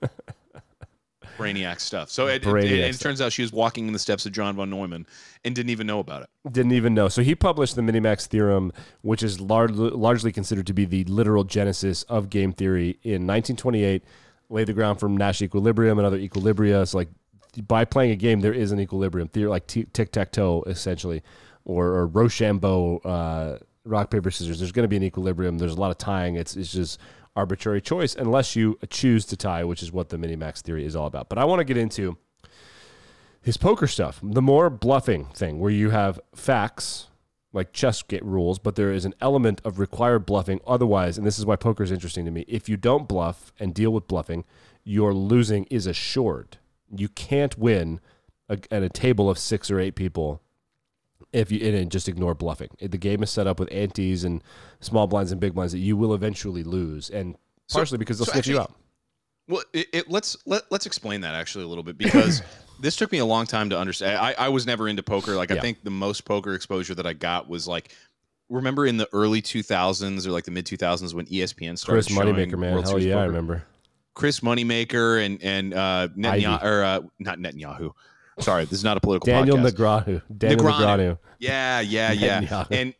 Brainiac stuff. So it, it, it, it turns out she was walking in the steps of John von Neumann and didn't even know about it. Didn't even know. So he published the Minimax theorem, which is lar- largely considered to be the literal genesis of game theory in nineteen twenty-eight, laid the ground for Nash equilibrium and other equilibria. So like by playing a game, there is an equilibrium theory, like t- tic-tac-toe, essentially. Or, or Rochambeau, uh, rock, paper, scissors. There's going to be an equilibrium. There's a lot of tying. It's it's just arbitrary choice unless you choose to tie, which is what the Minimax theory is all about. But I want to get into his poker stuff. The more bluffing thing, where you have facts, like chess get rules, but there is an element of required bluffing. Otherwise, and this is why poker is interesting to me, if you don't bluff and deal with bluffing, your losing is assured. You can't win a, at a table of six or eight people if you and just ignore bluffing. The game is set up with antes and small blinds and big blinds that you will eventually lose, and partially so, because they'll so sniff actually, you out. Well, it, it, let's let, let's explain that actually a little bit, because this took me a long time to understand. I, I was never into poker. Like yeah. I think the most poker exposure that I got was like, remember in the early two thousands or like the mid two thousands when E S P N started Chris showing Moneymaker, man. World Hell Series yeah, poker. I remember. Chris Moneymaker and and uh, Netanyahu, or uh, not Netanyahu. Sorry, this is not a political Daniel podcast. Negreanu. Daniel Negreanu. Negreanu. Yeah, yeah, yeah. Netanyahu. And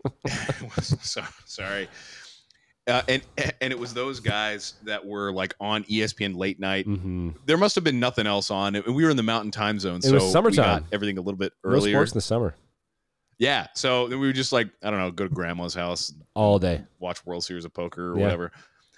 so, sorry. Uh, and and it was those guys that were like on E S P N late night. Mm-hmm. There must have been nothing else on. And we were in the Mountain Time Zone, It so was we summertime. got everything a little bit No earlier. sports in the summer. Yeah, so then we would just like, I don't know, go to grandma's house all day, watch World Series of Poker or Yeah. whatever.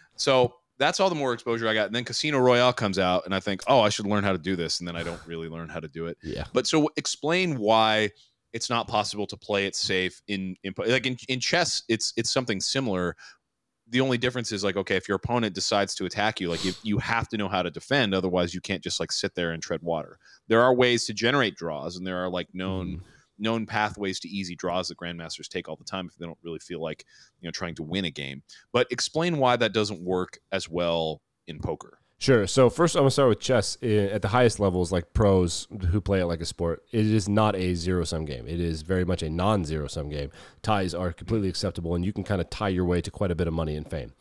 So that's all the more exposure I got. And then Casino Royale comes out, and I think, oh, I should learn how to do this, and then I don't really learn how to do it. Yeah. But so explain why it's not possible to play it safe in, in like in, in chess. It's it's something similar. The only difference is like, okay, if your opponent decides to attack you, like you, you have to know how to defend. Otherwise, you can't just like sit there and tread water. There are ways to generate draws, and there are like known Mm. known pathways to easy draws that grandmasters take all the time if they don't really feel like, you know, trying to win a game. But explain why that doesn't work as well in poker. Sure. So first, I'm gonna start with chess. I- At the highest levels, like pros who play it like a sport, it is not a zero sum game. It is very much a non-zero sum game. Ties are completely acceptable, and you can kind of tie your way to quite a bit of money and fame.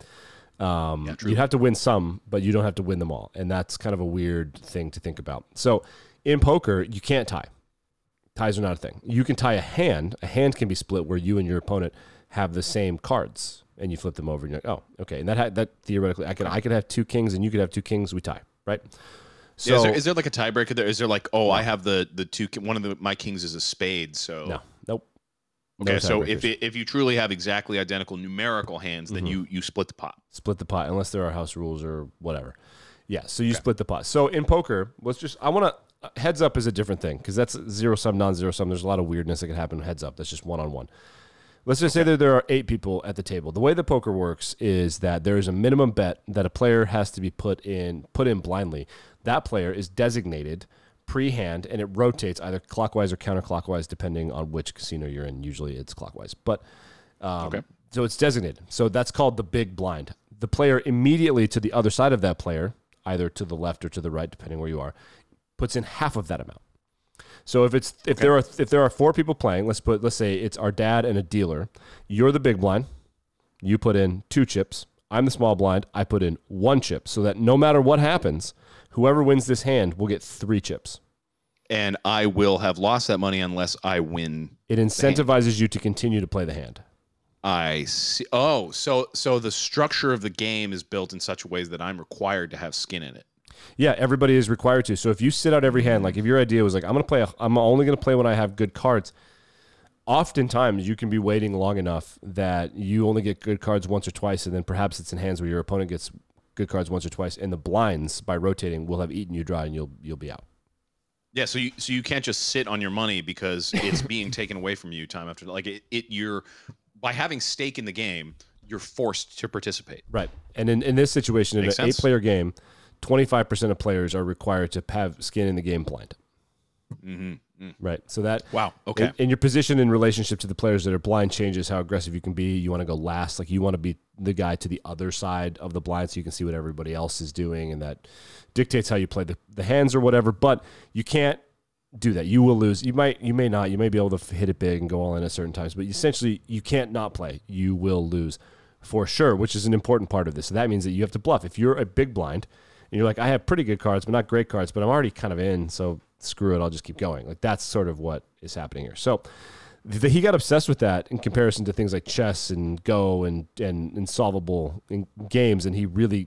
Um, Yeah, true. you have to win some, but you don't have to win them all, and that's kind of a weird thing to think about. So in poker, you can't tie. Ties are not a thing. You can tie a hand. A hand can be split where you and your opponent have the same cards, and you flip them over, and you're like, oh, okay. And that ha- that theoretically, I could I could have two kings, and you could have two kings. We tie, right? So Yeah, is, there, is there like a tiebreaker there? Is there like, oh, I have the the two, one of the my kings is a spade, so no, nope. No okay. So if tiebreakers. it, if you truly have exactly identical numerical hands, then Mhm. you you split the pot. split the pot, unless there are house rules or whatever. Yeah, so you split the pot. So in poker, let's just I want to heads up is a different thing because that's zero sum, non-zero sum. There's a lot of weirdness that can happen heads up. That's just one on one. Let's just say that there are eight people at the table. The way the poker works is that there is a minimum bet that a player has to be put in put in blindly. That player is designated pre-hand, and it rotates either clockwise or counterclockwise depending on which casino you're in. Usually it's clockwise, but um, Okay. so it's designated. So that's called the big blind. The player immediately to the other side of that player, either to the left or to the right, depending where you are, puts in half of that amount. So if it's if Okay. there are if there are four people playing, let's put let's say it's our dad and a dealer. You're the big blind. You put in two chips. I'm the small blind. I put in one chip, so that no matter what happens, whoever wins this hand will get three chips. And I will have lost that money unless I win. It incentivizes you to continue to play the hand. I see. Oh, so so the structure of the game is built in such ways that I'm required to have skin in it. Yeah, everybody is required to. So if you sit out every hand, like if your idea was like, I'm going to play, a, I'm only going to play when I have good cards. Oftentimes you can be waiting long enough that you only get good cards once or twice, and then perhaps it's in hands where your opponent gets good cards once or twice, and the blinds by rotating will have eaten you dry, and you'll you'll be out. Yeah, so you so you can't just sit on your money because it's being taken away from you time after like it, it you're by having stake in the game, you're forced to participate. Right. And in, in this situation, in an Makes sense. eight-player game, twenty-five percent of players are required to have skin in the game blind. Mm-hmm. Mm. Right. So that Wow. Okay. And, and your position in relationship to the players that are blind changes how aggressive you can be. You want to go last. Like you want to be the guy to the other side of the blind so you can see what everybody else is doing. And that dictates how you play the, the hands or whatever. But you can't do that. You will lose. You might, you may not. You may be able to f- hit it big and go all in at certain times. But essentially, you can't not play. You will lose for sure, which is an important part of this. So that means that you have to bluff. If you're a big blind and you're like, I have pretty good cards, but not great cards, but I'm already kind of in. So screw it, I'll just keep going. Like that's sort of what is happening here. So the, he got obsessed with that in comparison to things like chess and Go and and, and solvable in games, and he really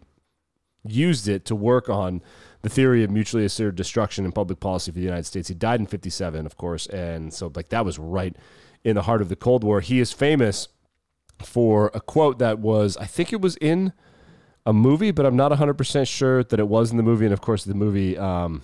used it to work on the theory of mutually assured destruction and public policy for the United States. He died in fifty-seven, of course, and so like that was right in the heart of the Cold War. He is famous for a quote that was, I think it was in a movie, but I'm not one hundred percent sure that it was in the movie. And of course, the movie. Um,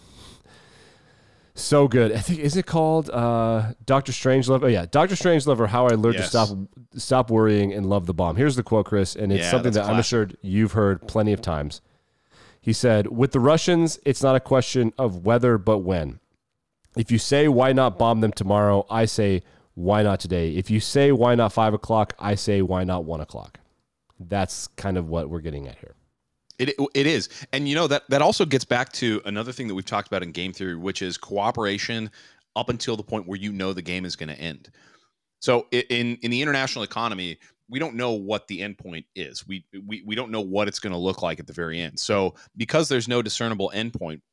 So good. I think is it called uh, Doctor Strangelove? Oh yeah, Doctor Strangelove, or How I Learned Yes. to Stop Stop Worrying and Love the Bomb. Here's the quote, Chris, and it's Yeah, something that's that I'm classic. assured you've heard plenty of times. He said, "With the Russians, it's not a question of whether but when. If you say why not bomb them tomorrow, I say why not today. If you say why not five o'clock, I say why not one o'clock." That's kind of what we're getting at here. It it is, and you know that that also gets back to another thing that we've talked about in game theory, which is cooperation up until the point where you know the game is going to end. So i- in in the international economy, we don't know what the end point is. We we we don't know what it's going to look like at the very end. So because there's no discernible end point,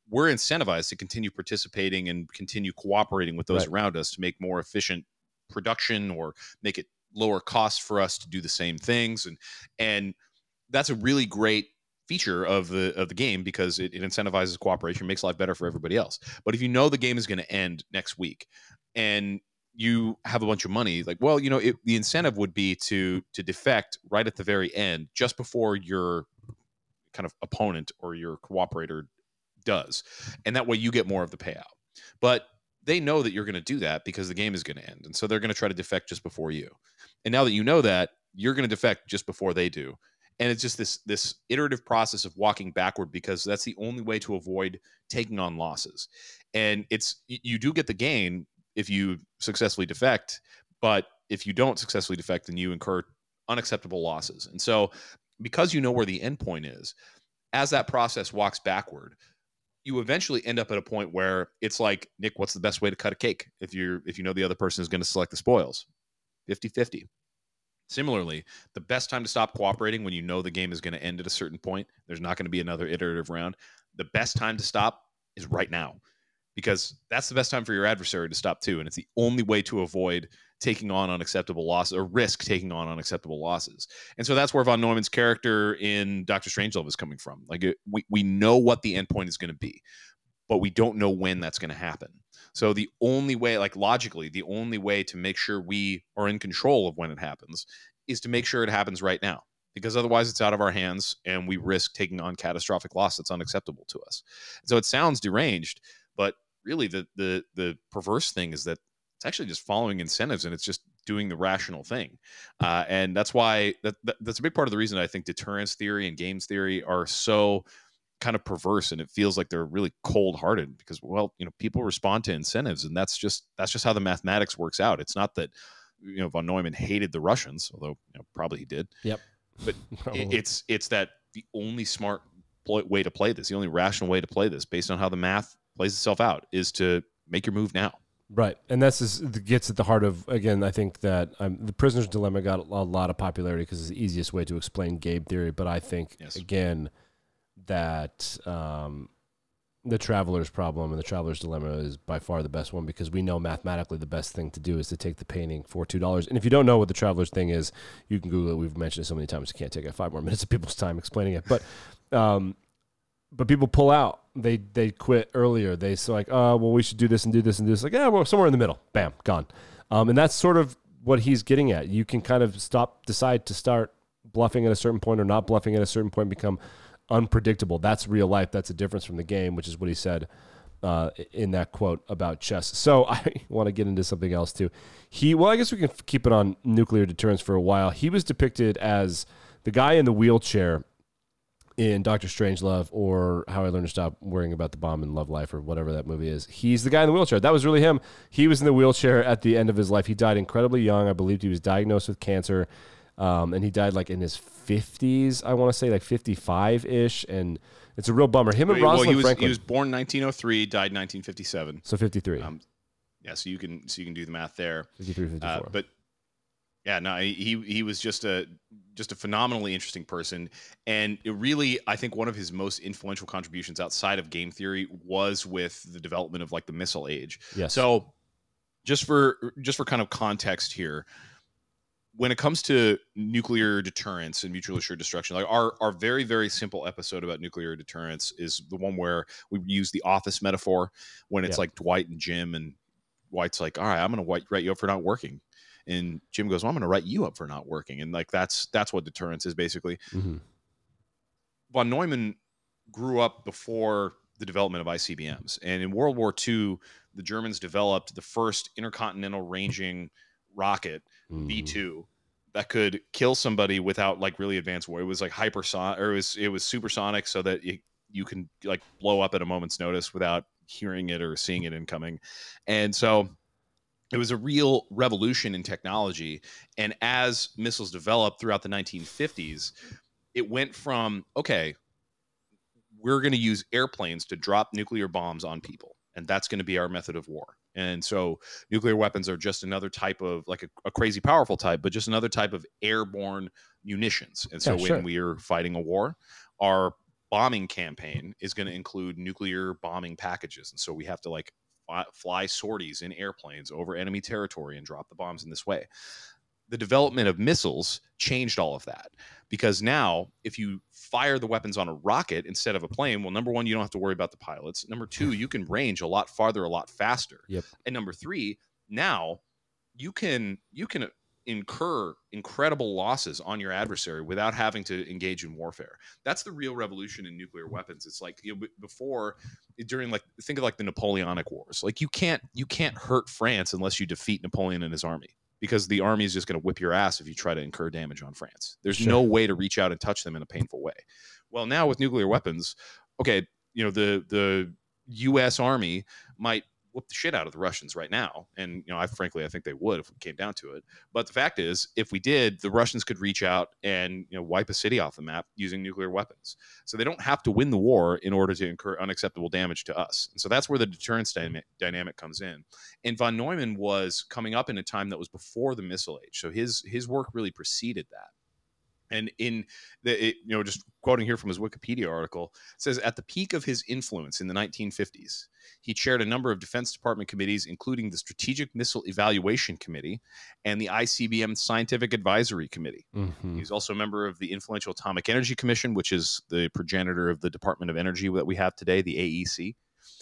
we're incentivized to continue participating and continue cooperating with those Right. around us to make more efficient production or make it lower cost for us to do the same things. And and that's a really great feature of the of the game because it, it incentivizes cooperation, makes life better for everybody else. But if you know the game is going to end next week and you have a bunch of money, like, well, you know, it, the incentive would be to to defect right at the very end, just before your kind of opponent or your cooperator does, and that way you get more of the payout. But they know that you're going to do that because the game is going to end, and so they're going to try to defect just before you. And now that you know that, you're going to defect just before they do, and it's just this this iterative process of walking backward because that's the only way to avoid taking on losses. And it's you do get the gain if you successfully defect, but if you don't successfully defect, then you incur unacceptable losses. And so because you know where the end point is, as that process walks backward, you eventually end up at a point where it's like, Nick, what's the best way to cut a cake? If you're if you know the other person is going to select the spoils, fifty-fifty. Similarly, the best time to stop cooperating when you know the game is going to end at a certain point, there's not going to be another iterative round. The best time to stop is right now, because that's the best time for your adversary to stop too. And it's the only way to avoid taking on unacceptable losses or risk taking on unacceptable losses. And so that's where von Neumann's character in Doctor Strangelove is coming from. Like it, we, we know what the endpoint is going to be, but we don't know when that's going to happen. So the only way, like logically, the only way to make sure we are in control of when it happens is to make sure it happens right now, because otherwise it's out of our hands and we risk taking on catastrophic loss that's unacceptable to us. And so it sounds deranged, but really the the the perverse thing is that it's actually just following incentives and it's just doing the rational thing. Uh, and that's why that, that that's a big part of the reason I think deterrence theory and games theory are so kind of perverse, and it feels like they're really cold-hearted because, well, you know, people respond to incentives, and that's just that's just how the mathematics works out. It's not that, you know, von Neumann hated the Russians, although, you know, probably he did. Yep. But it, it's it's that the only smart way to play this, the only rational way to play this, based on how the math plays itself out, is to make your move now. Right, and that's just, gets at the heart of, again, I think that um, the prisoner's dilemma got a lot of popularity because it's the easiest way to explain game theory, but I think, yes. again, that um, the traveler's problem and the traveler's dilemma is by far the best one, because we know mathematically the best thing to do is to take the painting for two dollars. And if you don't know what the traveler's thing is, you can Google it. We've mentioned it so many times, you can't take it five more minutes of people's time explaining it. But um, but people pull out. They they quit earlier. They say like, oh, well, we should do this and do this and do this. Like, yeah, well, somewhere in the middle. Bam, gone. Um, and that's sort of what he's getting at. You can kind of stop, decide to start bluffing at a certain point or not bluffing at a certain point, become unpredictable. That's real life. That's a difference from the game, which is what he said uh, in that quote about chess. So I want to get into something else too. He, well, I guess we can keep it on nuclear deterrence for a while. He was depicted as the guy in the wheelchair in Doctor Strangelove, or How I Learned to Stop Worrying About the Bomb in Love Life, or whatever that movie is. He's the guy in the wheelchair. That was really him. He was in the wheelchair at the end of his life. He died incredibly young. I believe he was diagnosed with cancer. Um, and he died like in his fifties, I want to say, like fifty-five-ish, and it's a real bummer. Him and well, Rosalind he was, Franklin. He was born nineteen oh three, died nineteen fifty-seven. So fifty-three. Um, yeah, so you can so you can do the math there. fifty-three, fifty-four. Uh, but yeah, no, he he was just a just a phenomenally interesting person, and it really, I think, one of his most influential contributions outside of game theory was with the development of like the missile age. Yes. So just for just for kind of context here, when it comes to nuclear deterrence and mutually assured destruction, like our, our very, very simple episode about nuclear deterrence is the one where we use the office metaphor when it's yeah. like Dwight and Jim, and Dwight's like, all right, I'm going to write you up for not working. And Jim goes, well, I'm going to write you up for not working. And like, that's, that's what deterrence is basically. Mm-hmm. Von Neumann grew up before the development of I C B Ms. And in World War Two, the Germans developed the first intercontinental ranging rocket, mm. V two, that could kill somebody without like really advanced war. It was like hypersonic, or it was it was supersonic, so that it, you can like blow up at a moment's notice without hearing it or seeing it incoming. And so it was a real revolution in technology. And as missiles developed throughout the nineteen fifties, it went from, okay, we're going to use airplanes to drop nuclear bombs on people, and that's going to be our method of war. And so nuclear weapons are just another type of, like a, a crazy powerful type, but just another type of airborne munitions. And so yeah, when sure. we are fighting a war, our bombing campaign is going to include nuclear bombing packages. And so we have to like fly, fly sorties in airplanes over enemy territory and drop the bombs in this way. The development of missiles changed all of that, because now if you fire the weapons on a rocket instead of a plane, well, number one, you don't have to worry about the pilots. Number two, you can range a lot farther, a lot faster. Yep. And number three, now you can you can incur incredible losses on your adversary without having to engage in warfare. That's the real revolution in nuclear weapons. It's like, you know, before, during like think of like the Napoleonic Wars. Like you can't you can't hurt France unless you defeat Napoleon and his army, because the army is just going to whip your ass if you try to incur damage on France. There's Sure. no way to reach out and touch them in a painful way. Well, now with nuclear weapons, okay, you know, the the U S Army might whoop the shit out of the Russians right now. And, you know, I frankly, I think they would if it came down to it. But the fact is, if we did, the Russians could reach out and, you know, wipe a city off the map using nuclear weapons. So they don't have to win the war in order to incur unacceptable damage to us. And so that's where the deterrence dyna- dynamic comes in. And von Neumann was coming up in a time that was before the missile age. So his his work really preceded that. And in the, it, you know, just quoting here from his Wikipedia article, it says, at the peak of his influence in the nineteen fifties, he chaired a number of Defense Department committees, including the Strategic Missile Evaluation Committee and the I C B M Scientific Advisory Committee. Mm-hmm. He's also a member of the influential Atomic Energy Commission, which is the progenitor of the Department of Energy that we have today, the A E C.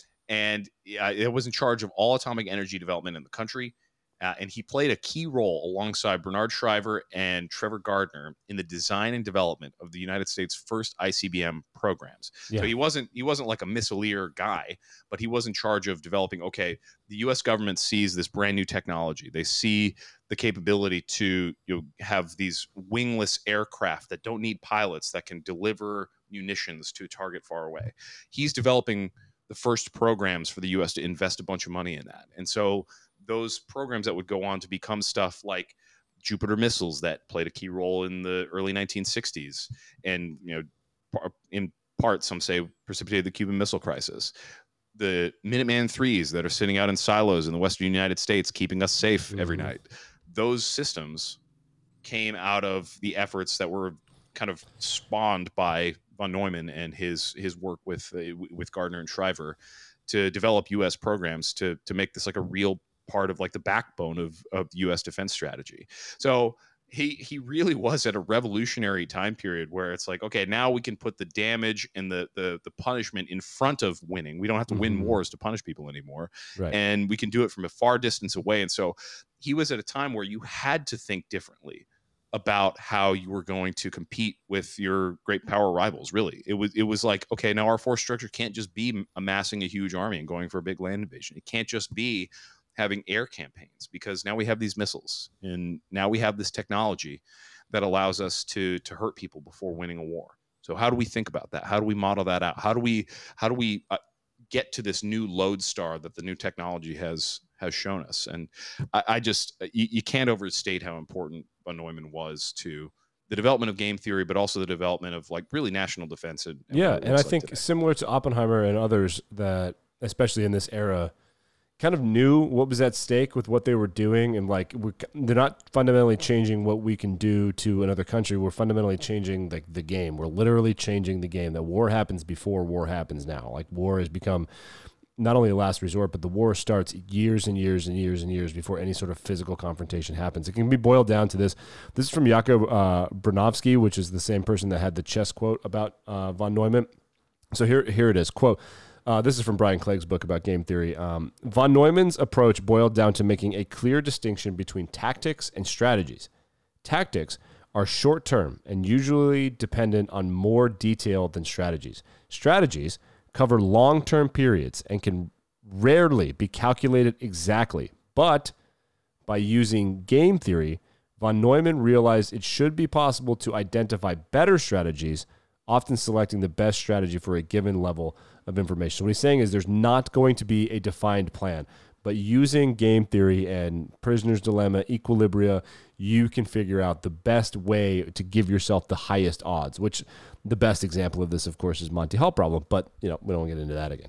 And uh, it was in charge of all atomic energy development in the country. Uh, and he played a key role alongside Bernard Shriver and Trevor Gardner in the design and development of the United States' first I C B M programs. Yeah. So he wasn't he wasn't like a missileer guy, but he was in charge of developing, okay, the U S government sees this brand new technology. They see the capability to, you know, have these wingless aircraft that don't need pilots, that can deliver munitions to a target far away. He's developing the first programs for the U S to invest a bunch of money in that. And so those programs that would go on to become stuff like Jupiter missiles that played a key role in the early nineteen sixties, and, you know, in part, some say precipitated the Cuban Missile Crisis. The Minuteman threes that are sitting out in silos in the Western United States, keeping us safe mm-hmm. every night. Those systems came out of the efforts that were kind of spawned by von Neumann and his his work with uh, with Gardner and Shriver to develop U S programs to to make this like a real part of like the backbone of, of U S defense strategy. So he he really was at a revolutionary time period where it's like, okay, now we can put the damage and the the, the punishment in front of winning. We don't have to mm-hmm. win wars to punish people anymore. Right. And we can do it from a far distance away. And so he was at a time where you had to think differently about how you were going to compete with your great power rivals. Really, it was it was like, okay, now our force structure can't just be amassing a huge army and going for a big land invasion. It can't just be having air campaigns, because now we have these missiles and now we have this technology that allows us to to hurt people before winning a war. So how do we think about that? How do we model that out? How do we how do we uh, get to this new lodestar that the new technology has has shown us? And I, I just you, you can't overstate how important von Neumann was to the development of game theory, but also the development of like really national defense. And, and yeah, and I like think today. Similar to Oppenheimer and others that, especially in this era, kind of knew what was at stake with what they were doing, and like we're, they're not fundamentally changing what we can do to another country. We're fundamentally changing like the game. We're literally changing the game. That war happens before war happens now. Like war has become not only a last resort, but the war starts years and years and years and years before any sort of physical confrontation happens. It can be boiled down to this. This is from Jakob uh, Bronowski, which is the same person that had the chess quote about uh, von Neumann. So here, here it is. Quote. Uh, this is from Brian Clegg's book about game theory. Um, von Neumann's approach boiled down to making a clear distinction between tactics and strategies. Tactics are short-term and usually dependent on more detail than strategies. Strategies cover long-term periods and can rarely be calculated exactly. But by using game theory, von Neumann realized it should be possible to identify better strategies, often selecting the best strategy for a given level of information. So what he's saying is there's not going to be a defined plan, but using game theory and prisoner's dilemma, equilibria, you can figure out the best way to give yourself the highest odds, which the best example of this, of course, is Monty Hall problem, but you know, we don't get into that again.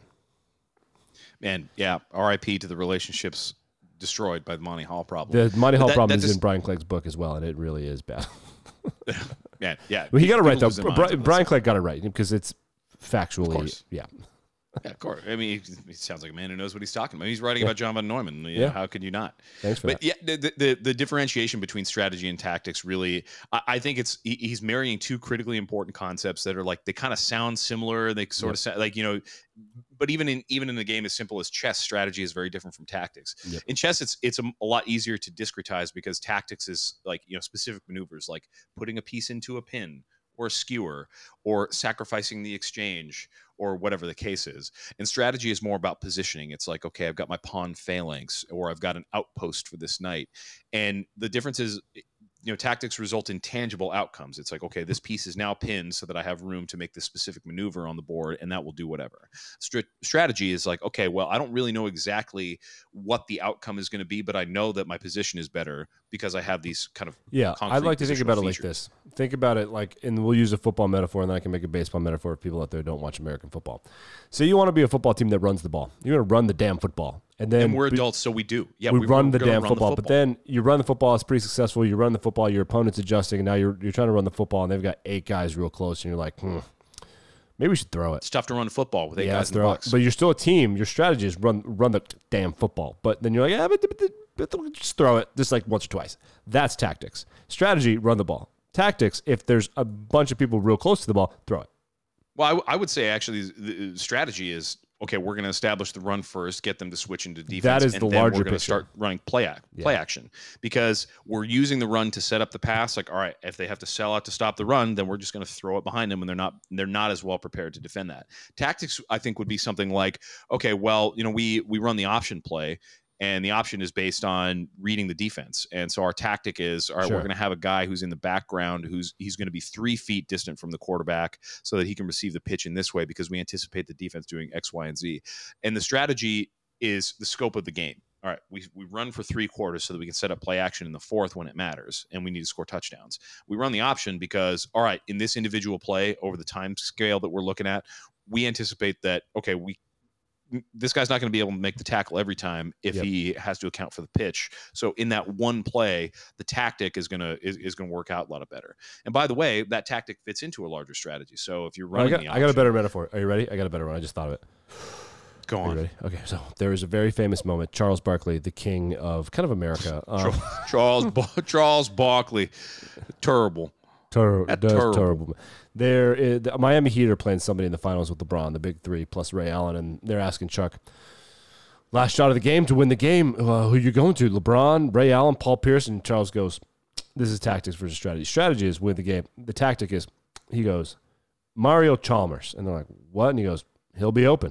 Man, yeah, R I P to the relationships destroyed by the Monty Hall problem. The Monty Hall that, problem that is just, in Brian Clegg's book as well, and it really is bad. Man, yeah. Well, he got it right, though. Brian, Brian Clegg got it right, because it's factually. Of course. Yeah. Yeah, of course. I mean, he, he sounds like a man who knows what he's talking about. He's writing Yeah. about John von Neumann. You know, Yeah. how could you not? Thanks for but that. yeah, the, the the differentiation between strategy and tactics really, I, I think it's he, he's marrying two critically important concepts that are like they kind of sound similar. They sort Yep. of sound like you know, but even in even in the game as simple as chess, strategy is very different from tactics. Yep. In chess, it's it's a, a lot easier to discretize because tactics is like you know specific maneuvers like putting a piece into a pin or a skewer or sacrificing the exchange or whatever the case is. And strategy is more about positioning. It's like, okay, I've got my pawn phalanx or I've got an outpost for this knight. And the difference is, you know, tactics result in tangible outcomes. It's like, okay, this piece is now pinned so that I have room to make this specific maneuver on the board, and that will do whatever. Str- strategy is like, okay, well, I don't really know exactly what the outcome is going to be, but I know that my position is better because I have these kind of Yeah, I'd like to think about positional it like features. this. Think about it like, and we'll use a football metaphor, and then I can make a baseball metaphor if people out there don't watch American football. So you want to be a football team that runs the ball. You're going to run the damn football. And then And we're be- adults, so we do. Yeah, we, we run we're the gonna damn run football, the but then you run the football. It's pretty successful. You run the football. Your opponent's adjusting, and now you're you're trying to run the football, and they've got eight guys real close, and you're like, hmm, maybe we should throw it. it's tough to run football with eight Yeah, guys let's in the throw it. box. But you're still a team. Your strategy is run run the damn football. But then you're like, yeah, but, but, but just throw it, just like once or twice. That's tactics. Strategy, run the ball. Tactics, if there's a bunch of people real close to the ball, throw it. Well, I, w- I would say actually the the strategy is, okay, we're going to establish the run first, get them to switch into defense. That is and the then larger we're going to picture. start running play, act, Yeah. play action because we're using the run to set up the pass. Like, all right, if they have to sell out to stop the run, then we're just going to throw it behind them, and they're not they're not as well prepared to defend that. Tactics, I think, would be something like, okay, well, you know, we we run the option play, and the option is based on reading the defense. And so our tactic is, all right, Sure. we're going to have a guy who's in the background, who's he's going to be three feet distant from the quarterback so that he can receive the pitch in this way because we anticipate the defense doing X, Y, and Z. And the strategy is the scope of the game. All right, we, we run for three quarters so that we can set up play action in the fourth when it matters, and we need to score touchdowns. We run the option because, all right, in this individual play over the time scale that we're looking at, we anticipate that, okay, we this guy's not going to be able to make the tackle every time if Yep. he has to account for the pitch. So in that one play, the tactic is going to is, is going to work out a lot better. And by the way, that tactic fits into a larger strategy. So if you're I running, got, the I got a option- better metaphor. Are you ready? I got a better one. I just thought of it. Go Are you on. ready? Okay, so there is a very famous moment. Charles Barkley, the king of kind of America. Um, Charles Ba- Charles Barkley, terrible. Ter- That's does terrible. terrible. There, is, the Miami Heat are playing somebody in the finals with LeBron, the big three, plus Ray Allen, and they're asking Chuck, last shot of the game to win the game, uh, who you going to? LeBron, Ray Allen, Paul Pierce, and Charles goes, this is tactics versus strategy. Strategy is win the game. The tactic is, he goes, Mario Chalmers. And they're like, what? And he goes, he'll be open.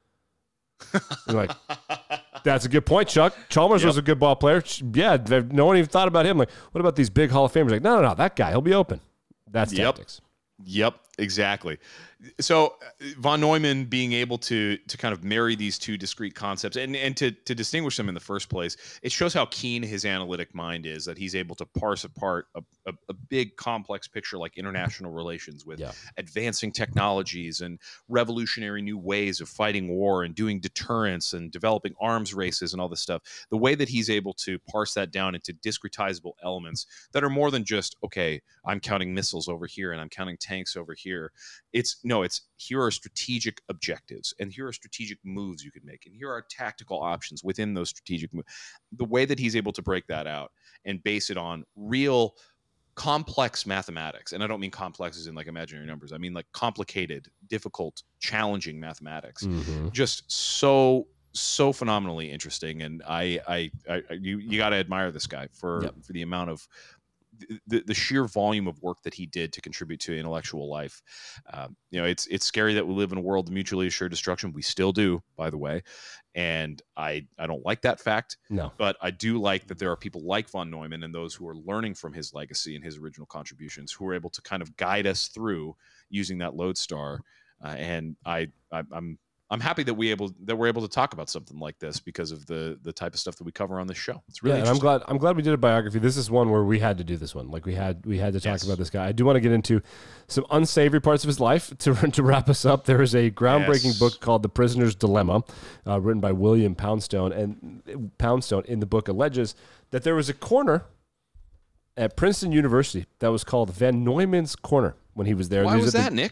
They're like, that's a good point, Chuck. Chalmers Yep. was a good ball player. Yeah, no one even thought about him. Like, what about these big Hall of Famers? Like, no, no, no, that guy, he'll be open. That's Yep. tactics. Yep, exactly. So uh, von Neumann being able to to kind of marry these two discrete concepts and, and to to distinguish them in the first place, it shows how keen his analytic mind is, that he's able to parse apart a, a, a big complex picture like international relations with Yeah. advancing technologies and revolutionary new ways of fighting war and doing deterrence and developing arms races and all this stuff. The way that he's able to parse that down into discretizable elements that are more than just, okay, I'm counting missiles over here and I'm counting tanks over here. It's no, it's here are strategic objectives and here are strategic moves you can make and here are tactical options within those strategic moves. The way that he's able to break that out and base it on real complex mathematics, and I don't mean complex as in like imaginary numbers, I mean like complicated, difficult, challenging mathematics, Mm-hmm. just so so phenomenally interesting. And I I, I you you got to admire this guy for Yep. for the amount of the, the sheer volume of work that he did to contribute to intellectual life. Um, you know, it's it's scary that we live in a world of mutually assured destruction. We still do, by the way, and I I don't like that fact. No. But I do like that there are people like von Neumann and those who are learning from his legacy and his original contributions who are able to kind of guide us through using that lodestar. Uh, and I, I I'm I'm happy that we able that we're able to talk about something like this because of the the type of stuff that we cover on this show. It's really Yeah, and I'm interesting. glad I'm glad we did a biography. This is one where we had to do this one. Like we had we had to talk Yes. about this guy. I do want to get into some unsavory parts of his life to to wrap us up. There is a groundbreaking Yes. book called The Prisoner's Dilemma, uh, written by William Poundstone, and Poundstone in the book alleges that there was a corner at Princeton University that was called Van Neumann's Corner when he was there. Why These was are the- that, Nick?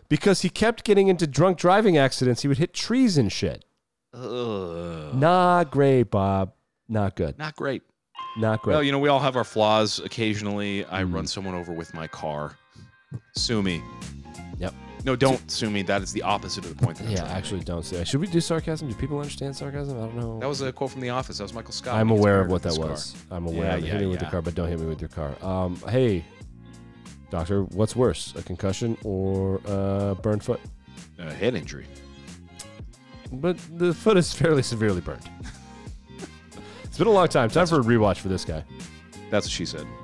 because he kept getting into drunk driving accidents. He would hit trees and shit. Ugh. Not great, Bob. Not good. Not great. Not great. Well, you know, we all have our flaws. Occasionally, I Mm. run someone over with my car. Sue me. Yep. No, don't sue me. That is the opposite of the point. That I'm Yeah, trying to actually, don't say. Should we do sarcasm? Do people understand sarcasm? I don't know. make. That was a quote from The Office. That was Michael Scott. I'm He gets aware married of what with that his was. car. I'm aware Yeah, of it. yeah, Hit me with the yeah. car, but don't hit me with your car. Um, hey, doctor, what's worse, a concussion or a burned foot? A head injury. But the foot is fairly severely burned. It's been a long time. Time for a rewatch for this guy. That's what she said.